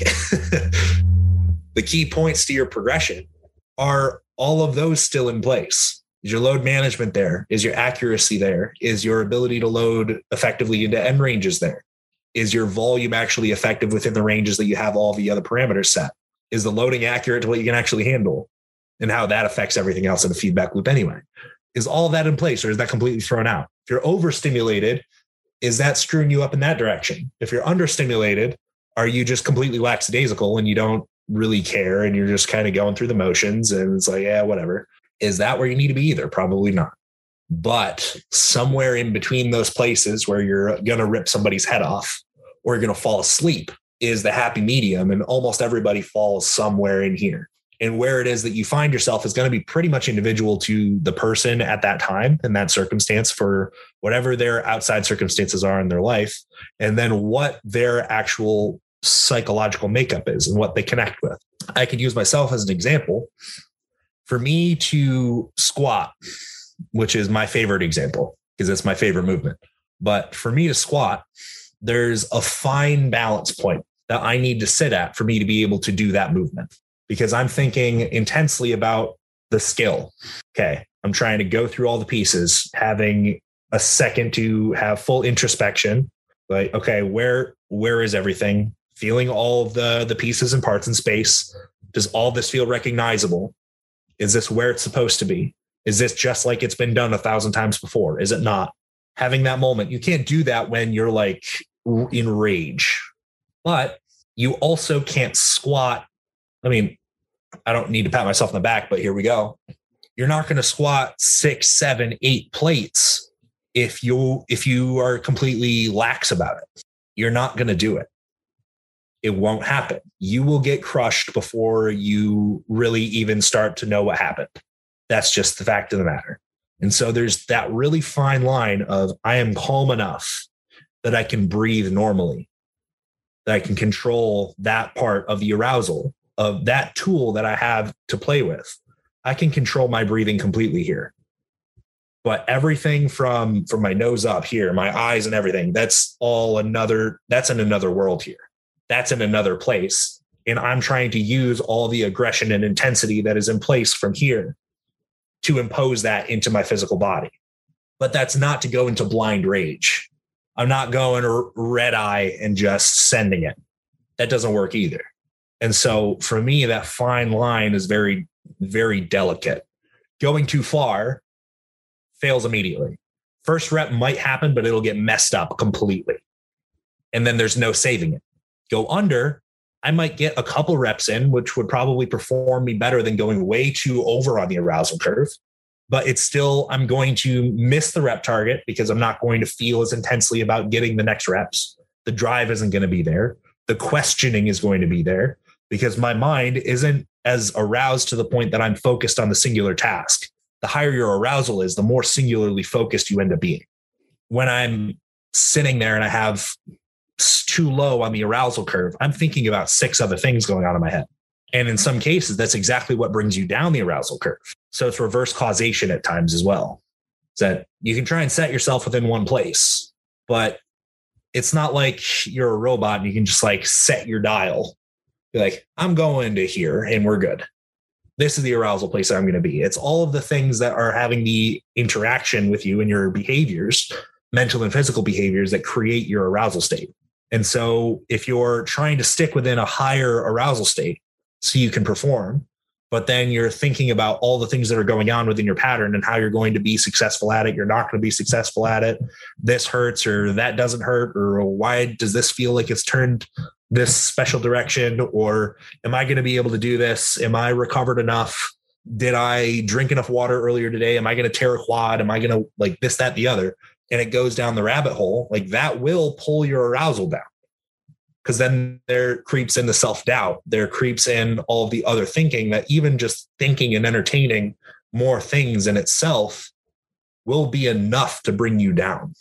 The key points to your progression are all of those still in place? Is your load management there? Is your accuracy there? Is your ability to load effectively into end ranges there? Is your volume actually effective within the ranges that you have all the other parameters set? Is the loading accurate to what you can actually handle and how that affects everything else in the feedback loop anyway? Is all that in place or is that completely thrown out? If you're overstimulated, is that screwing you up in that direction? If you're understimulated, are you just completely lackadaisical and you don't really care and you're just kind of going through the motions and it's like, yeah, whatever. Is that where you need to be either? Probably not. But somewhere in between those places where you're going to rip somebody's head off or you're going to fall asleep is the happy medium. And almost everybody falls somewhere in here. And where it is that you find yourself is going to be pretty much individual to the person at that time and that circumstance for whatever their outside circumstances are in their life. And then what their actual psychological makeup is and what they connect with. I could use myself as an example. For me to squat, which is my favorite example because it's my favorite movement. But for me to squat, there's a fine balance point that I need to sit at for me to be able to do that movement. Because I'm thinking intensely about the skill. Okay, I'm trying to go through all the pieces, having a second to have full introspection. Like, okay, where where is everything? Feeling all of the, the pieces and parts in space. Does all this feel recognizable? Is this where it's supposed to be? Is this just like it's been done a thousand times before? Is it not? Having that moment. You can't do that when you're like in rage, but you also can't squat. I mean, I don't need to pat myself on the back, but here we go. You're not going to squat six, seven, eight plates if you if you are completely lax about it. You're not going to do it. It won't happen. You will get crushed before you really even start to know what happened. That's just the fact of the matter. And so there's that really fine line of I am calm enough that I can breathe normally, that I can control that part of the arousal of that tool that I have to play with. I can control my breathing completely here. But everything from, from my nose up here, my eyes and everything, that's all another, that's in another world here. That's in another place. And I'm trying to use all the aggression and intensity that is in place from here to impose that into my physical body. But that's not to go into blind rage. I'm not going red eye and just sending it. That doesn't work either. And so for me, that fine line is very, very delicate. Going too far fails immediately. First rep might happen, but it'll get messed up completely. And then there's no saving it. Go under, I might get a couple reps in, which would probably perform me better than going way too over on the arousal curve. But it's still, I'm going to miss the rep target because I'm not going to feel as intensely about getting the next reps. The drive isn't going to be there. The questioning is going to be there because my mind isn't as aroused to the point that I'm focused on the singular task. The higher your arousal is, the more singularly focused you end up being. When I'm sitting there and I have too low on the arousal curve, I'm thinking about six other things going on in my head. And in some cases, that's exactly what brings you down the arousal curve. So it's reverse causation at times as well. It's that you can try and set yourself within one place, but it's not like you're a robot and you can just like set your dial. You're like, I'm going to here and we're good. This is the arousal place that I'm going to be. It's all of the things that are having the interaction with you and your behaviors, mental and physical behaviors that create your arousal state. And so if you're trying to stick within a higher arousal state so you can perform, but then you're thinking about all the things that are going on within your pattern and how you're going to be successful at it, you're not going to be successful at it. This hurts or that doesn't hurt, or why does this feel like it's turned this special direction? Or am I going to be able to do this? Am I recovered enough? Did I drink enough water earlier today? Am I going to tear a quad? Am I going to like this, that, the other? And it goes down the rabbit hole. Like that will pull your arousal down. Because then there creeps in the self-doubt. There creeps in all of the other thinking that even just thinking and entertaining more things in itself will be enough to bring you down.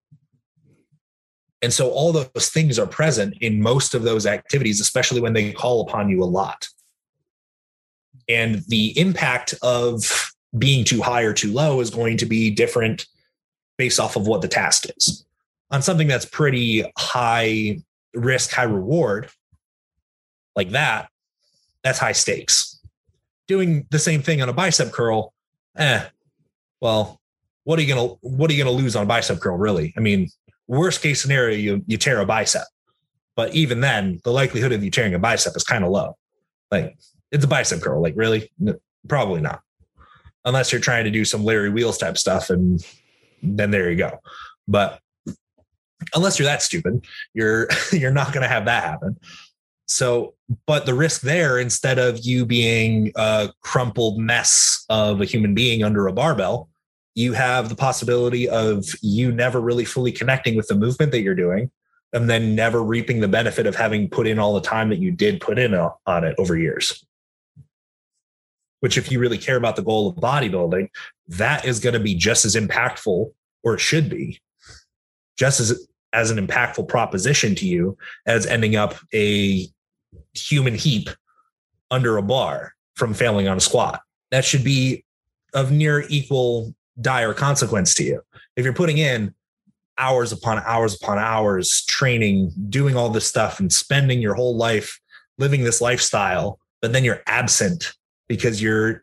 And so all those things are present in most of those activities, especially when they call upon you a lot. And the impact of being too high or too low is going to be different based off of what the task is. On something that's pretty high risk, high reward, like that, that's high stakes. Doing the same thing on a bicep curl, eh, well, what are you gonna what are you gonna lose on a bicep curl, really? I mean, worst case scenario, you you tear a bicep. But even then, the likelihood of you tearing a bicep is kind of low. Like, it's a bicep curl. Like, really? No, probably not. Unless you're trying to do some Larry Wheels type stuff, and then there you go. But unless you're that stupid, you're you're not going to have that happen. So, but the risk there, instead of you being a crumpled mess of a human being under a barbell, you have the possibility of you never really fully connecting with the movement that you're doing, and then never reaping the benefit of having put in all the time that you did put in on it over years. Which, if you really care about the goal of bodybuilding, that is going to be just as impactful, or it should be, just as, as an impactful proposition to you as ending up a human heap under a bar from failing on a squat. That should be of near equal dire consequence to you. If you're putting in hours upon hours upon hours, training, doing all this stuff and spending your whole life living this lifestyle, but then you're absent because you're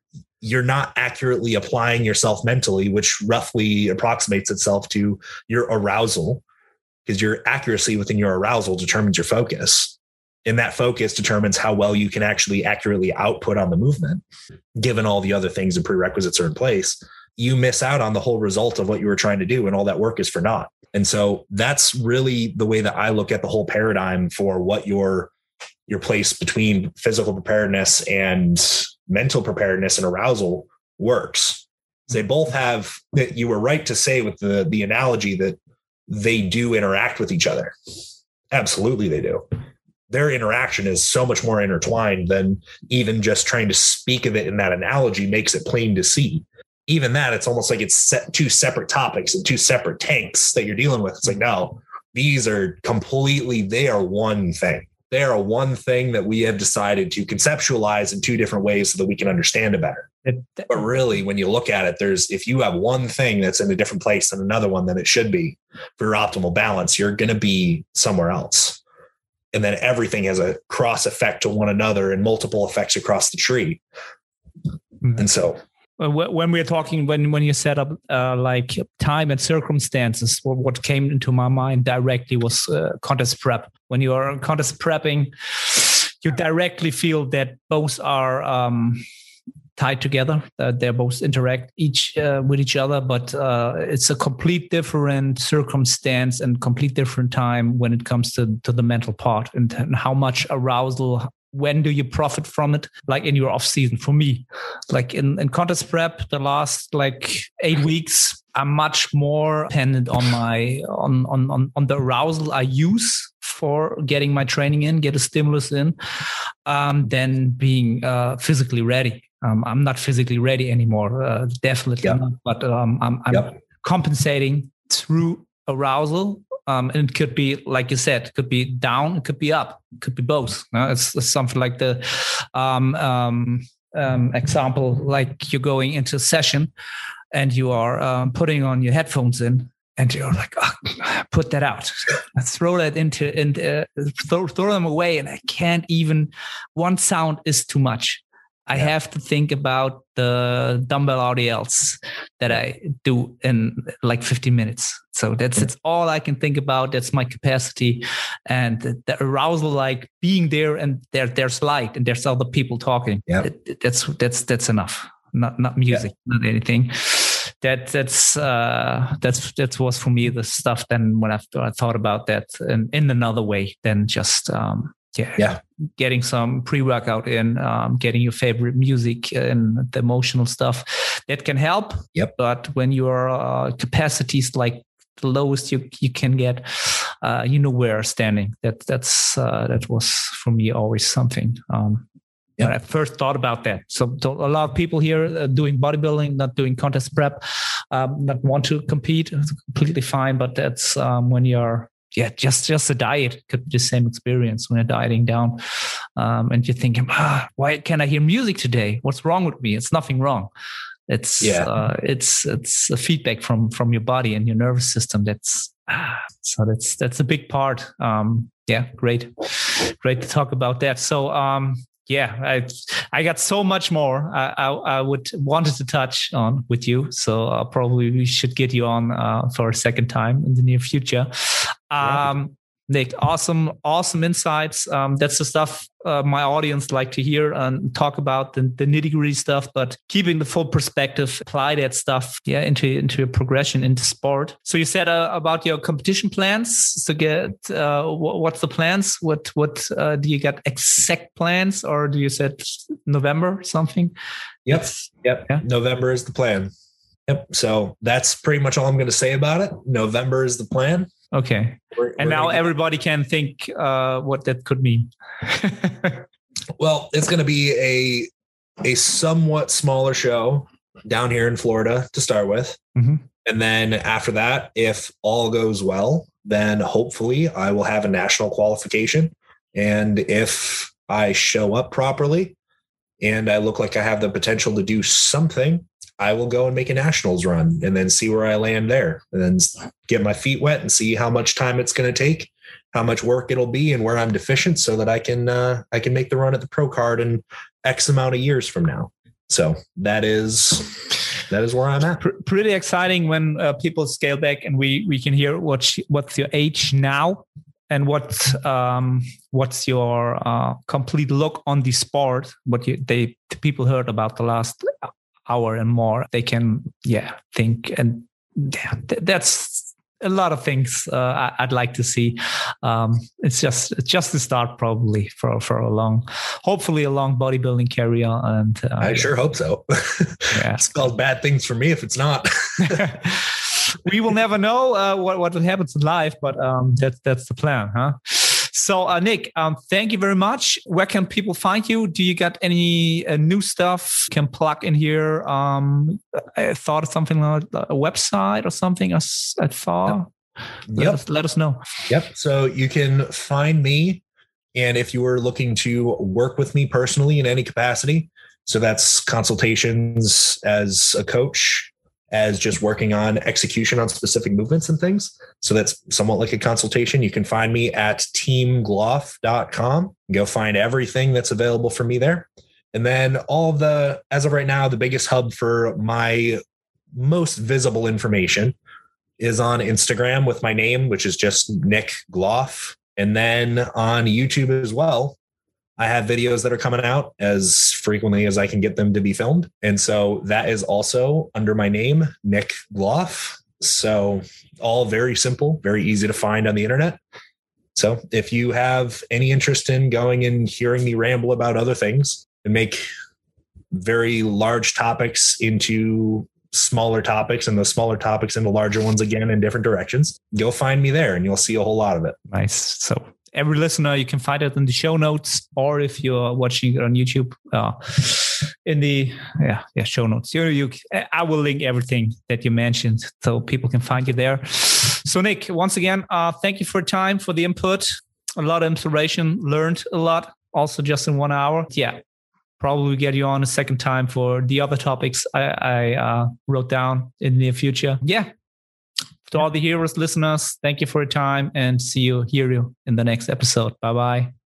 you're not accurately applying yourself mentally, which roughly approximates itself to your arousal, because your accuracy within your arousal determines your focus. And that focus determines how well you can actually accurately output on the movement, given all the other things and prerequisites are in place. You miss out on the whole result of what you were trying to do, and all that work is for naught. And so that's really the way that I look at the whole paradigm for what your, your place between physical preparedness and mental preparedness and arousal works. They both have, that you were right to say with the, the analogy that they do interact with each other. Absolutely, they do. Their interaction is so much more intertwined than even just trying to speak of it in that analogy makes it plain to see. Even that, it's almost like it's set two separate topics and two separate tanks that you're dealing with. It's like, no, these are completely, they are one thing. They are one thing that we have decided to conceptualize in two different ways so that we can understand it better. But really, when you look at it, there's, if you have one thing that's in a different place than another one than it should be for your optimal balance, you're going to be somewhere else. And then everything has a cross effect to one another and multiple effects across the tree. Mm-hmm. And so when we're talking, when, when you set up uh, like time and circumstances, what came into my mind directly was uh, contest prep. When you are contest prepping, you directly feel that both are um, tied together. Uh, they're both interact each uh, with each other, but uh, it's a complete different circumstance and complete different time when it comes to, to the mental part and, and how much arousal. When do you profit from it? Like in your off season, for me, like in, in contest prep, the last like eight weeks, I'm much more dependent on my on on on, on the arousal I use for getting my training in, get a stimulus in, um, than being uh, physically ready. Um, I'm not physically ready anymore, uh, definitely yep. not. But um, I'm, I'm yep. compensating through arousal. Um, and it could be, like you said, it could be down, it could be up, it could be both. No? It's, it's something like the um, um, um, example, like you're going into a session and you are um, putting on your headphones in and you're like, oh, put that out, throw that into, and uh, throw, throw them away. And I can't even, one sound is too much. I yeah. have to think about the dumbbell R D Ls that I do in like fifteen minutes. So that's it's all I can think about. That's my capacity, and the, the arousal, like being there, and there there's light and there's other people talking. Yeah, that's that's that's enough. Not not music, yeah. not anything. That that's uh, that's that was for me the stuff. Then when I, I thought about that in, in another way than just. Um, Yeah, yeah, getting some pre-workout in, um, getting your favorite music and the emotional stuff that can help. Yep. But when your uh, capacity is like the lowest you you can get, uh, you know where standing. That that's uh, that was for me always something. Um, yep. When I first thought about that. So, so a lot of people here uh, doing bodybuilding, not doing contest prep, um, not want to compete. It's completely fine. But that's um, when you're Yeah, just just a diet could be the same experience when you're dieting down, um, and you're thinking, ah, why can't I hear music today? What's wrong with me? It's nothing wrong. It's yeah. uh, it's it's a feedback from from your body and your nervous system. That's ah, so that's that's a big part. Um, yeah, great, great to talk about that. So. Um, Yeah, I I got so much more I, I, I would wanted to touch on with you. So uh, probably we should get you on uh, for a second time in the near future. Um, yeah. Nick, awesome, awesome insights. Um, that's the stuff uh, my audience like to hear and talk about, the, the nitty gritty stuff, but keeping the full perspective, apply that stuff, yeah, into into a progression into sport. So you said uh, about your competition plans. So get uh, what's the plans? What what uh, do you got exact plans, or do you said November or something? Yep, yep. Yeah? November is the plan. Yep. So that's pretty much all I'm going to say about it. November is the plan. Okay. We're, and we're now everybody can think uh, what that could mean. Well, it's going to be a a somewhat smaller show down here in Florida to start with. Mm-hmm. And then after that, if all goes well, then hopefully I will have a national qualification. And if I show up properly and I look like I have the potential to do something, I will go and make a nationals run and then see where I land there, and then get my feet wet and see how much time it's going to take, how much work it'll be, and where I'm deficient, so that I can uh, I can make the run at the pro card in X amount of years from now. So that is that is where I'm at. P- pretty exciting when uh, people scale back and we we can hear what sh- what's your age now and what um, what's your uh, complete look on the sport. What you, they the people heard about the last hour and more, they can yeah think and yeah, th- that's. A lot of things uh, I'd like to see. Um, it's just it's just the start, probably for for a long, hopefully a long bodybuilding career. And uh, I sure hope so. Yeah, it spells bad things for me if it's not. We will never know uh, what what happens in life, but um, that's that's the plan, huh? So, uh, Nick, um, thank you very much. Where can people find you? Do you got any uh, new stuff can plug in here? Um, I thought of something like a website or something. I, I thought. Yep. Let us, let us know. Yep. So you can find me, and if you were looking to work with me personally in any capacity, so that's consultations as a coach, as just working on execution on specific movements and things. So that's somewhat like a consultation. You can find me at team gloff dot com. Go find everything that's available for me there. And then all of the, as of right now, the biggest hub for my most visible information is on Instagram with my name, which is just Nick Gloff. And then on YouTube as well, I have videos that are coming out as frequently as I can get them to be filmed. And so that is also under my name, Nick Gloff. So all very simple, very easy to find on the internet. So if you have any interest in going and hearing me ramble about other things and make very large topics into smaller topics and the smaller topics into larger ones again in different directions, go find me there and you'll see a whole lot of it. Nice. So every listener, you can find it in the show notes, or if you're watching it on YouTube, uh, in the yeah yeah show notes. You, you, I will link everything that you mentioned so people can find you there. So Nick, once again, uh, thank you for your time, for the input. A lot of inspiration, learned a lot, also just in one hour. Yeah, probably get you on a second time for the other topics I, I uh, wrote down in the near future. Yeah. To all the heroes listeners, thank you for your time and see you, hear you in the next episode. Bye-bye.